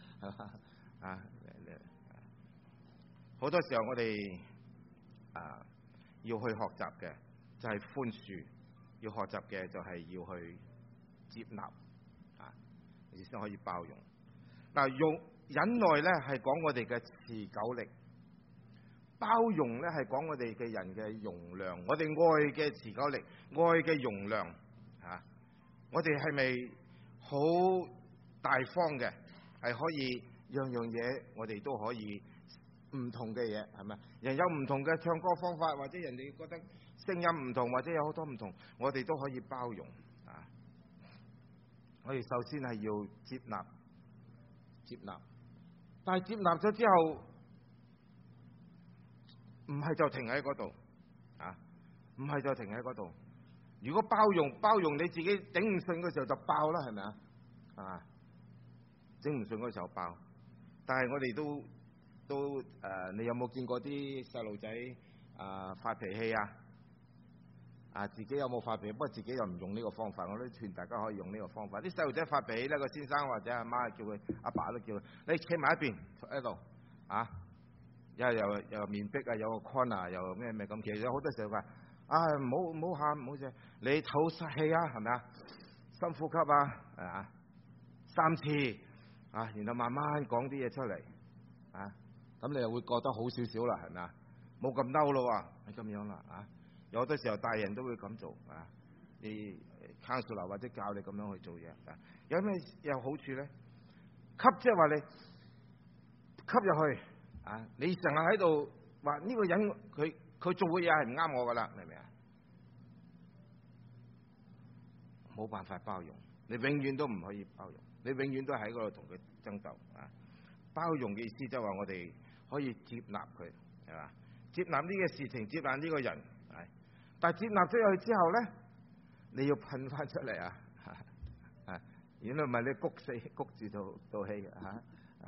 好多時候我哋要去學習嘅就係寬恕。要學習嘅就係要去接納你先可以包容。用忍耐咧係講我哋嘅持久力，包容咧係講我哋嘅人嘅容量，我哋愛嘅持久力，愛嘅容量我哋係咪好大方嘅？係可以樣樣嘢我哋都可以唔同嘅嘢，係咪？人有唔同嘅唱歌方法，或者人哋覺得聲音唔同，或者有好多唔同，我哋都可以包容啊！我哋首先係要接納，但係接納咗之後，唔係就停喺嗰度啊！唔係就停喺嗰度。如果包容你自己頂唔順嘅時候就爆啦，係咪啊？啊，頂唔順嗰時候爆。但係我哋都你有冇見過啲細路仔發脾氣啊？自己有冇發脾氣？不過自己又唔用呢個方法，我都勸大家可以用呢個方法。啲細路仔發脾氣咧，個先生或者阿媽叫佢，阿爸都叫佢，你企埋一邊喺度啊！又面壁啊，有個 corner 又咩咁。其實有好多時候話，唔好喊，唔好啫，你唞晒氣啊，係咪啊？深呼吸啊，3次啊，然後慢慢講啲嘢出嚟啊，咁你又會覺得好少少啦，係咪啊？冇咁嬲咯喎，係咁樣啦啊！有好多時候大人都會咁做啊，你 counselor 或者教你咁樣去做嘢啊，有咩有好處咧？吸即係話你吸入去啊，你成日喺度話呢個人佢做嘅嘢係唔啱我噶啦，明唔明啊？冇辦法包容，你永遠都唔可以包容，你永遠都喺嗰度同佢爭鬥啊！包容嘅意思即係話我哋可以接納佢，係嘛？接納呢個事情，接納呢個人，係。但係接納咗佢之後咧，你要噴翻出嚟啊！如果唔係你谷住到氣嘅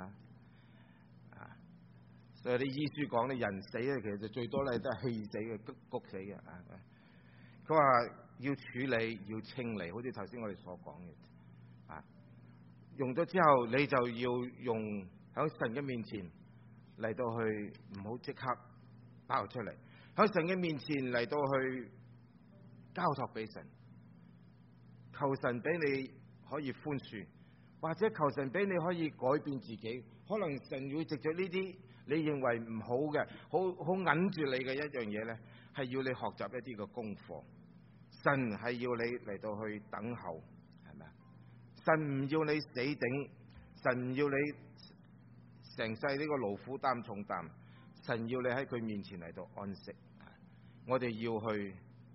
所以啲醫書講咧，人死咧其實最多咧都係氣死嘅，谷死嘅啊！佢話要處理，要清理，好似頭先我哋所講嘅啊。用咗之後，你就要用喺神嘅面前嚟到去，唔好即刻爆出嚟。喺神嘅面前嚟到去交託俾神，求神俾你可以寬恕，或者求神俾你可以改變自己。可能神會藉着呢啲你認為唔好嘅、好揞住你嘅一樣嘢咧，係要你學習一啲嘅功課。神係要你嚟到去等候，係咪啊？神唔要你死頂，神要你成世呢個勞苦擔重擔，神要你喺佢面前嚟到安息。我哋要去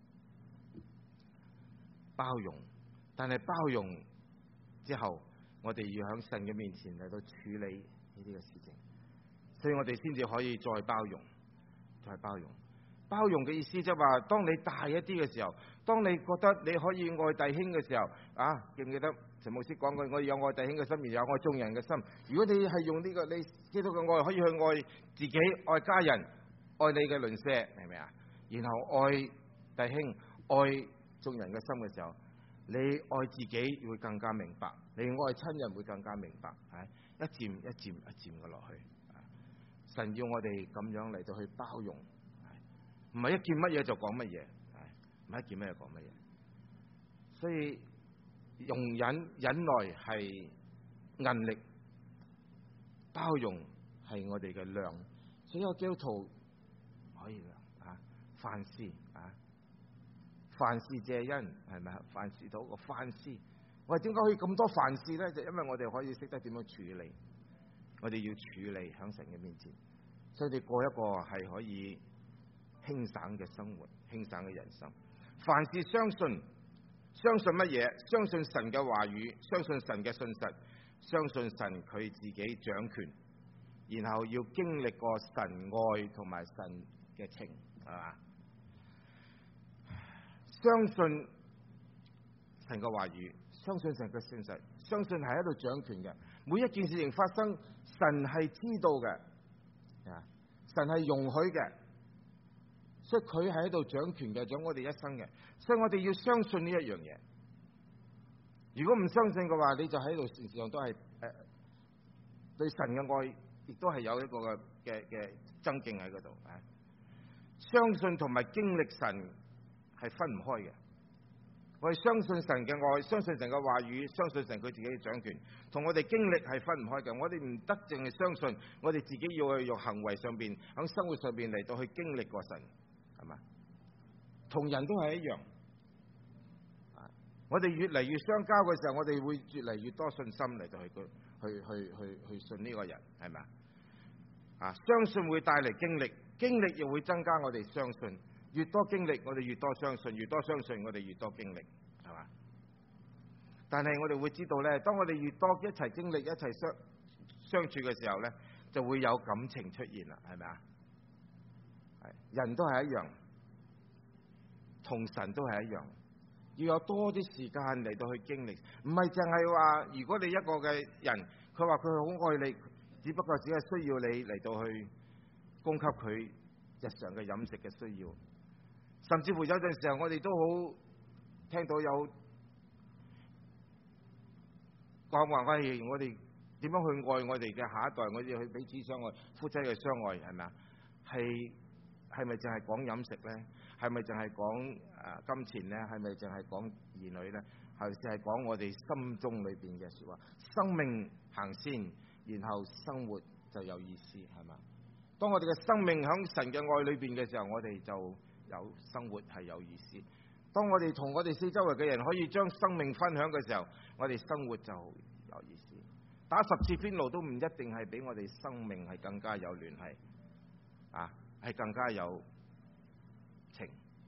包容，但係包容之後，我哋要喺神嘅面前嚟到處理呢啲嘅事情，所以我哋先至可以再包容，再包容。包容嘅意思即係話，當你大一啲嘅時候，當你覺得你可以愛弟兄嘅時候，記唔記得陳牧師講過，我有愛弟兄嘅心，而有愛眾人嘅心。如果你係用呢個你基督嘅愛，可以去愛自己、愛家人、愛你嘅鄰舍，明唔明啊？然後愛弟兄、愛眾人嘅心嘅時候，你愛自己會更加明白，你愛親人會更加明白，一漸一漸一漸嘅落去。神要我哋咁樣嚟到去包容，唔係一件乜嘢就講乜嘢，唔係一件乜嘢講乜嘢。所以容忍耐係韌力，包容係我哋嘅量。所有基督徒可以量凡事凡事謝恩，係咪啊？凡事禱告，凡事。我哋點解可以咁多凡事咧？就因為我哋可以識得點樣處理。我哋要處理喺神嘅面前，所以你過一個係可以輕省嘅生活，輕省嘅人生。凡事相信乜嘢？相信神嘅話語，相信神嘅信實，相信神佢自己掌權，然後要經歷過神愛同埋神嘅情，係嘛？相信神嘅話語，相信神嘅信實，相信係喺度掌權嘅。每一件事情發生，神係知道嘅，神係容許嘅，所以佢係喺度掌權嘅，掌我哋一生嘅。所以我哋要相信呢一樣嘢。如果唔相信嘅話，你就喺度時常都係對神嘅愛，亦都係有一個嘅增勁喺嗰度。相信同埋經歷神係分唔開嘅。我哋相信神嘅愛，相信神嘅話語，相信神佢自己嘅掌權，同我哋經歷係分唔開嘅。我哋唔得淨係相信，我哋自己要去用行為上邊，喺生活上邊嚟到去經歷過神，係嘛？同人都係一樣。我哋越嚟越相交嘅時候，我哋會越嚟越多信心嚟到去信呢個人，係咪？ 相信會帶嚟經歷，經歷又會增加我哋相信。越多經歷，我哋越多相信；越多相信，我哋越多經歷，係嘛？但係我哋會知道呢，當我哋越多一齊經歷、一齊相處嘅時候呢，就會有感情出現啦，係咪啊？人都係一樣，同神都係一樣，要有多啲時間嚟到去經歷，唔係淨係話，如果你一個嘅人，佢話佢好愛你，只不過只係需要你嚟到去供給佢日常嘅飲食嘅需要，甚至乎有陣時候我哋都好聽到有講話，我哋點樣去愛我哋嘅下一代，我哋去彼此相愛，夫妻嘅相愛，係咪啊？係咪淨係講飲食呢？係咪淨係講金錢呢？係咪淨係講兒女呢？係咪淨係講我哋心中裏邊嘅說話？生命行先，然後生活就有意思，係嘛？當我哋嘅生命喺神嘅愛裏邊嘅時候，我哋就有生活係有意思。當我哋同我哋四周圍嘅人可以將生命分享嘅時候，我哋生活就有意思。打10次邊爐都唔一定係比我哋生命係更加有聯繫，係更加有情。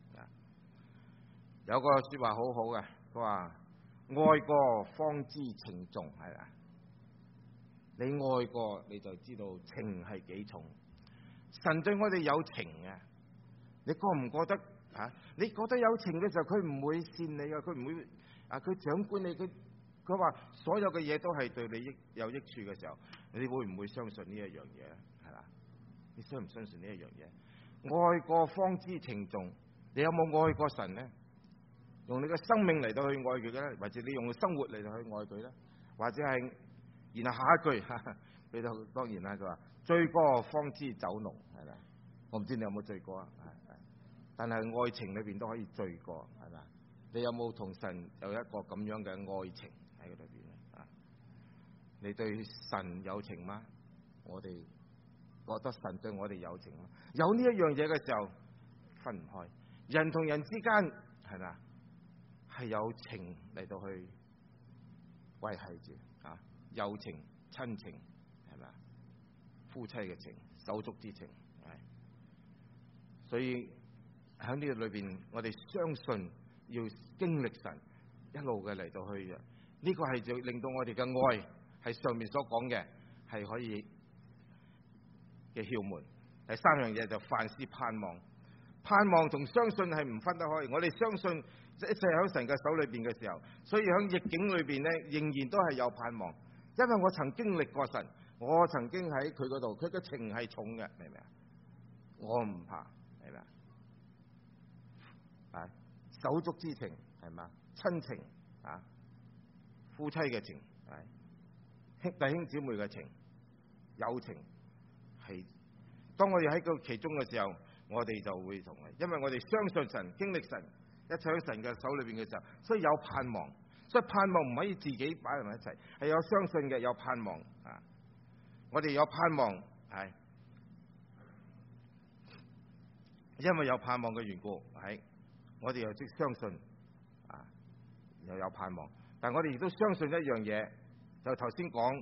有個說話好好嘅，佢話愛過方知情重，係啊，你愛過你就知道情係幾重。神對我哋有情嘅，你覺唔覺得你覺得有情嘅時候，佢唔會善你嘅，佢唔會佢掌管你，佢話所有嘅嘢都係對你有益處嘅時候，你會唔會相信呢一樣嘢？係啦，你相唔相信呢一樣嘢？愛過方知情重，你有冇愛過神呢？用你嘅生命嚟到去愛佢嘅咧，或者你用生活嚟到去愛佢咧，或者係然後下一句佢就當然啦，佢話醉過方知酒濃，係咪？我唔知你有冇醉過啊？但係愛情裏邊都可以醉過，係咪？你有冇同神有一個咁樣嘅愛情喺裏邊啊？你對神有情嗎？我哋覺得神對我哋有情嗎？有呢一樣嘢嘅時候，分唔開。人同人之間係咪？係有情嚟到去維繫住友情、親情，係咪？夫妻嘅情、手足之情，係。所以喺呢個裏邊，我哋相信要經歷神一路嘅嚟到去嘅，呢個係就令到我哋嘅愛係上面所講嘅係可以嘅竅門。第3樣嘢就凡事盼望，盼望同相信係唔分得開。我哋相信一切喺神嘅手裏邊嘅時候，所以喺逆境裏邊呢，仍然都係有盼望。因為我曾經歷過神，我曾經喺佢嗰度，佢嘅情係重嘅，明唔明啊？我唔怕，係咪啊？手足之情係嘛，親情夫妻嘅情，弟兄姊妹嘅情，友情係。當我哋喺個其中嘅時候，我哋就會同佢，因為我哋相信神，經歷神，一切喺神嘅手裏邊嘅時候，所以有盼望。所以盼望唔可以自己擺埋一齊，係有相信嘅，有盼望我哋有盼望，係因為有盼望嘅緣故，係我哋又即相信又有盼望。但我哋亦都相信一樣嘢，就頭先講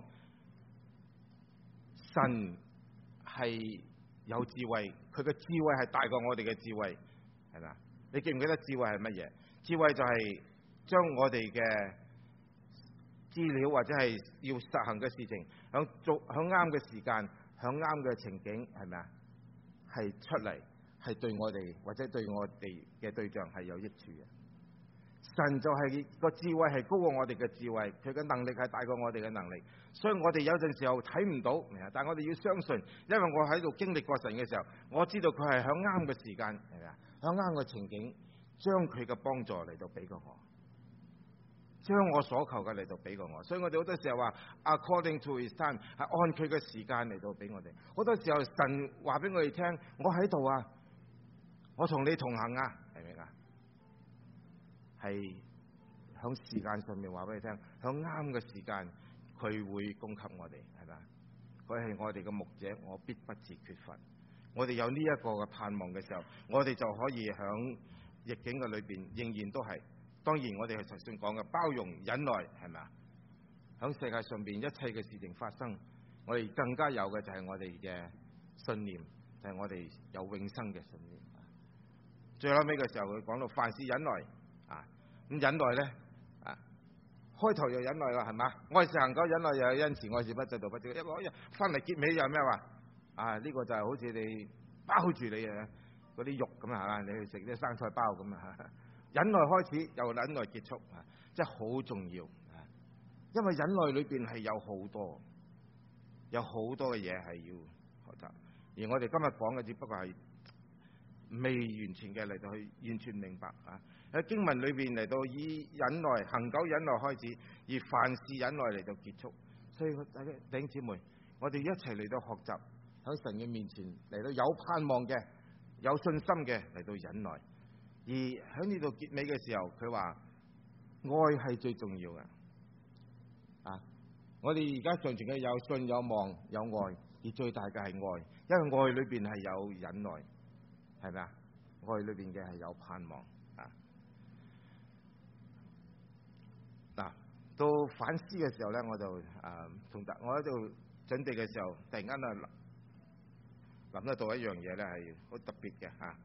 神係有智慧，佢嘅智慧係大過我哋嘅智慧，係咪啊？你記唔記得智慧係乜嘢？智慧就係將我哋嘅資料或者係要實行嘅事情，響啱嘅時間，響啱嘅情景，係咪啊？係出嚟，係對我哋或者對我哋嘅對象係有益處嘅。神就係個智慧係高過我哋嘅智慧，佢嘅能力係大過我哋嘅能力，所以我哋有陣時候睇唔到，但係我哋要相信，因為我喺度經歷過神嘅時候，我知道佢係響啱嘅時間，係咪啊？響啱嘅情景，將佢嘅幫助嚟到俾過我，將我所求嘅嚟到俾過我，所以我哋好多時候話 according to his time， 係按佢嘅時間嚟到俾我哋。好多時候神話俾我哋聽，我喺度啊，我同你同行啊，明唔明啊？係響時間上面話俾你聽，響啱嘅時間佢會供給我哋，係咪？佢係我哋嘅牧者，我必不致缺乏。我哋有呢一個嘅盼望嘅時候，我哋就可以響逆境嘅裏邊仍然都係。當然我哋係頭先講嘅包容忍耐，係咪啊？響世界上邊一切嘅事情發生，我哋更加有嘅就係我哋嘅信念，就係我哋有永生嘅信念。最後尾嘅時候，佢講到凡事忍耐啊，咁忍耐咧啊，開頭又忍耐啦，係嘛？愛是恒久忍耐，又有恩慈，愛是不嫉妒不驕傲。一翻嚟結尾又咩話？啊，呢個就係好似你包住你嘅嗰啲肉咁啊，你去食啲生菜包咁啊。忍耐開始，又忍耐結束啊，真係好重要啊！因為忍耐裏邊係有好多嘅嘢係要學習，而我哋今日講嘅只不過係未完全嘅嚟到去完全明白啊！喺經文裏邊嚟到以忍耐恒久忍耐開始，而凡事忍耐嚟到結束。所以大家弟兄姊妹，我哋一齊嚟到學習喺神嘅面前嚟到有盼望嘅、有信心嘅嚟到忍耐。而喺呢度結尾嘅時候，佢話愛係最重要嘅啊！我哋而家常存嘅有信、有望、有愛，而最大嘅係愛，因為愛裏邊係有忍耐，係咪啊？愛裏邊嘅係有盼望啊！嗱，到反思嘅時候咧，我就我喺度準備嘅時候，突然間啊諗得到一樣嘢咧，係好特別嘅嚇。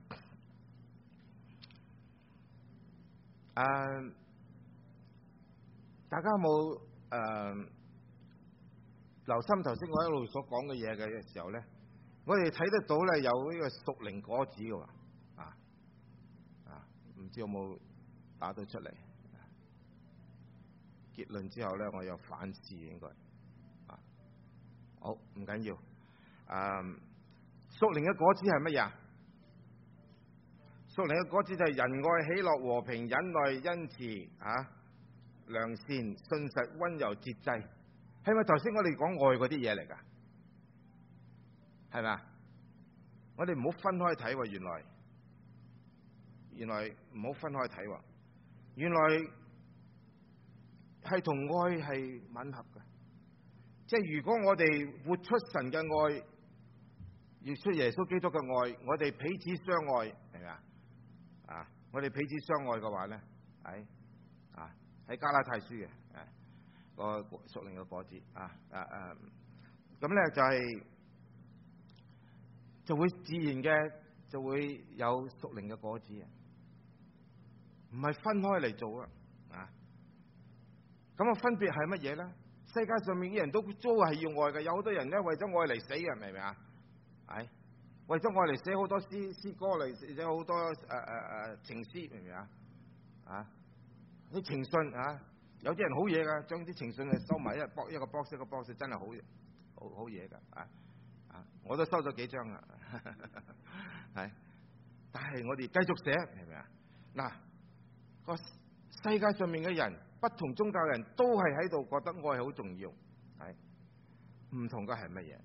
大家有冇留心頭先我一路所講嘅嘢嘅時候咧，我哋睇得到咧有呢個屬靈果子嘅喎，唔知有冇打到出嚟？結論之後咧，我有反思應該，好唔緊要。屬靈嘅果子係乜嘢？屬靈嘅果子就係仁愛、喜樂、和平、忍耐、恩慈、良善、信實、溫柔、節制，係咪頭先我哋講愛嗰啲嘢嚟㗎？係咪啊？我哋唔好分開睇喎，原來唔好分開睇喎，原來係同愛係吻合嘅。即係如果我哋活出神嘅愛，活出耶穌基督嘅愛，我哋彼此相愛，係咪啊？我哋彼此相愛嘅話咧，喺加拉太書嘅個屬靈嘅果子咁咧就會自然嘅就會有屬靈嘅果子，唔係分開嚟做咁分別係乜嘢咧？世界上面嘅人都係要愛嘅，有好多人咧為咗愛嚟死嘅，明唔明啊？為咗愛嚟寫好多詩歌嚟寫好多情詩，明唔明啊？啲情信有啲人好嘢噶，將啲情信收埋一個 box 一個 box， 真係好嘢噶我都收咗幾張啊，但係我哋繼續寫，明唔明啊？嗱，個世界上面嘅人，不同宗教人都係喺度覺得愛好重要，唔同嘅係乜嘢？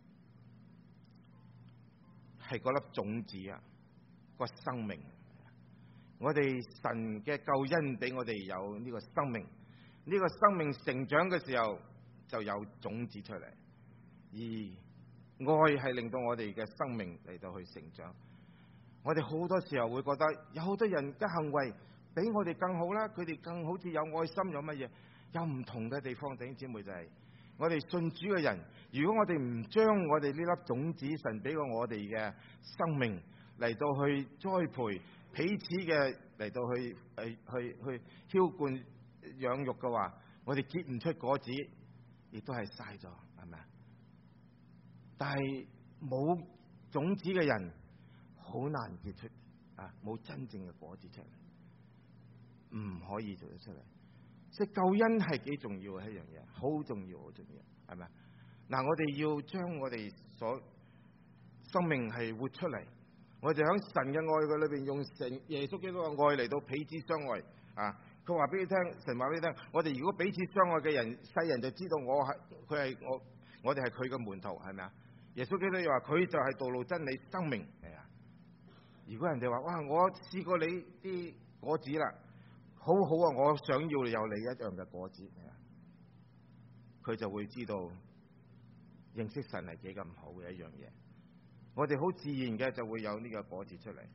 係嗰粒種子個生命。我哋神嘅救恩俾我哋有呢個生命，呢個生命成長嘅時候就有種子出嚟，而愛係令到我哋嘅生命嚟到去成長。我哋好多時候會覺得有好多人嘅行為比我哋更好啦，佢哋更好似有愛心，有乜嘢有唔同嘅地方。弟兄姊妹，就係我哋信主嘅人，如果我哋唔將我哋呢粒種子神俾過我哋嘅生命嚟到去栽培彼此嘅嚟到去澆灌養育嘅話，我哋結唔出果子，亦都係嘥咗，係咪啊？但係冇種子嘅人好難結出冇真正嘅果子出嚟，唔可以做得出嚟。所以救恩係幾重要嘅一樣嘢，好重要，好重要，係咪啊？嗱，我哋要將我哋所生命係活出嚟，我哋喺神嘅愛嘅裏邊，用神耶穌基督嘅愛嚟到彼此相愛佢話俾你聽，神話俾你聽，我哋如果彼此相愛嘅人，世人就知道我哋係佢嘅門徒，係咪啊？耶穌基督又話佢就係道路真理生命，係啊。如果人哋話哇，我試過你啲果子啦，好好啊，我想要有你一樣嘅果子，係啊，佢就會知道認識神係幾咁好嘅一樣嘢。我哋好自然嘅就會有呢個果子出嚟。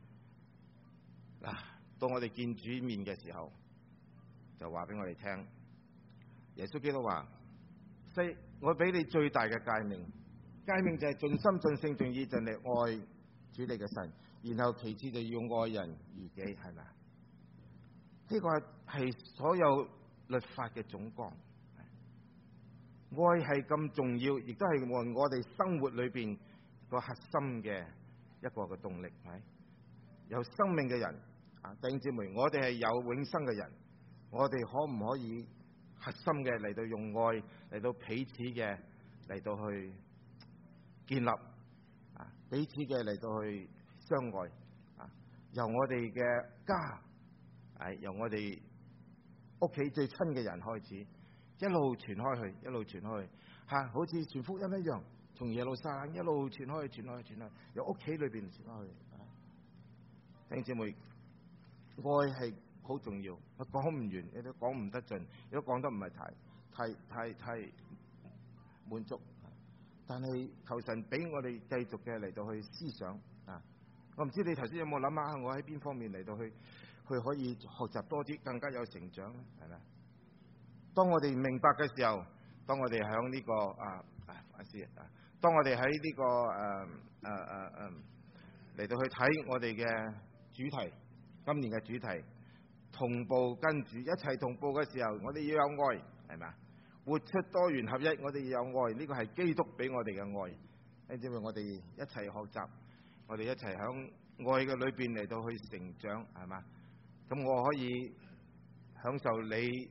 到我哋見主面嘅時候，就話俾我哋聽，耶穌基督話：我俾你最大嘅誡命， 誡命就係盡心盡性盡意盡力愛主你嘅神，然後其次就要愛人如己，係咪？呢個係所有律法嘅總綱。愛係咁重要，亦都係我哋生活裏邊個核心嘅一個嘅動力，係有生命嘅人啊，弟兄姊妹，我哋係有永生嘅人，我哋可唔可以核心嘅嚟到用愛嚟到彼此嘅嚟到去建立啊，彼此嘅嚟到去相愛啊，由我哋嘅家係由我哋屋企最親嘅人開始，一路傳開去，一路傳開去嚇，好似傳福音一樣，從耶路撒冷一路傳開去，傳開去，傳開去，由屋企裏邊傳開去。弟兄姊妹，愛係好重要，講唔完，亦都講唔得盡，亦都講得唔係太滿足。但係求神俾我哋繼續嘅嚟到去思想啊！我唔知你頭先有冇諗下，我喺邊方面嚟到去可以學習多啲，更加有成長咧，係咪？當我哋明白嘅時候，當我哋響呢個當我哋喺呢個嚟到去睇我哋嘅主題，今年嘅主題同步跟住一齊同步嘅時候，我哋要有愛，係咪？活出多元合一，我哋要有愛，呢個係基督俾我哋嘅愛。因為我哋一齊學習，我哋一齊響愛嘅裏邊嚟到去成長，係嘛？咁我可以享受你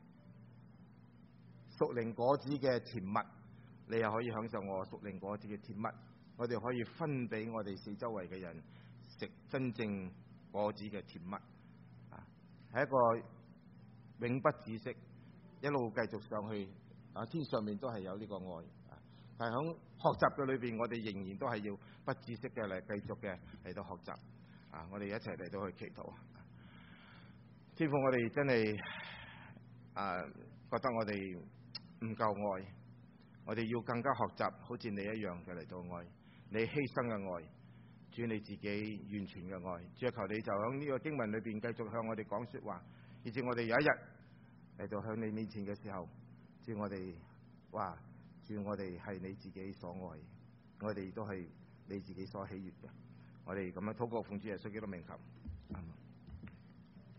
屬靈果子嘅甜蜜，你又可以享受我屬靈果子嘅甜蜜。我哋可以分俾我哋四周圍嘅人食真正果子嘅甜蜜，啊，係一個永不止息，一路繼續上去，啊，天上面都係有呢個愛，啊，但係響學習嘅裏邊，我哋仍然都係要不止息嘅嚟繼續嘅嚟到學習，啊，我哋一齊嚟到去祈禱。天父，我哋真係覺得我哋唔夠愛，我哋要更加學習好似你一樣嘅嚟到愛，你犧牲嘅愛，主你自己完全嘅愛，主求你就喺呢個經文裏邊繼續向我哋講說話，以至我哋有一日嚟到向你面前嘅時候，主我哋話，主我哋係你自己所愛，我哋都係你自己所喜悅嘅，我哋咁樣禱告奉主耶穌基督名求。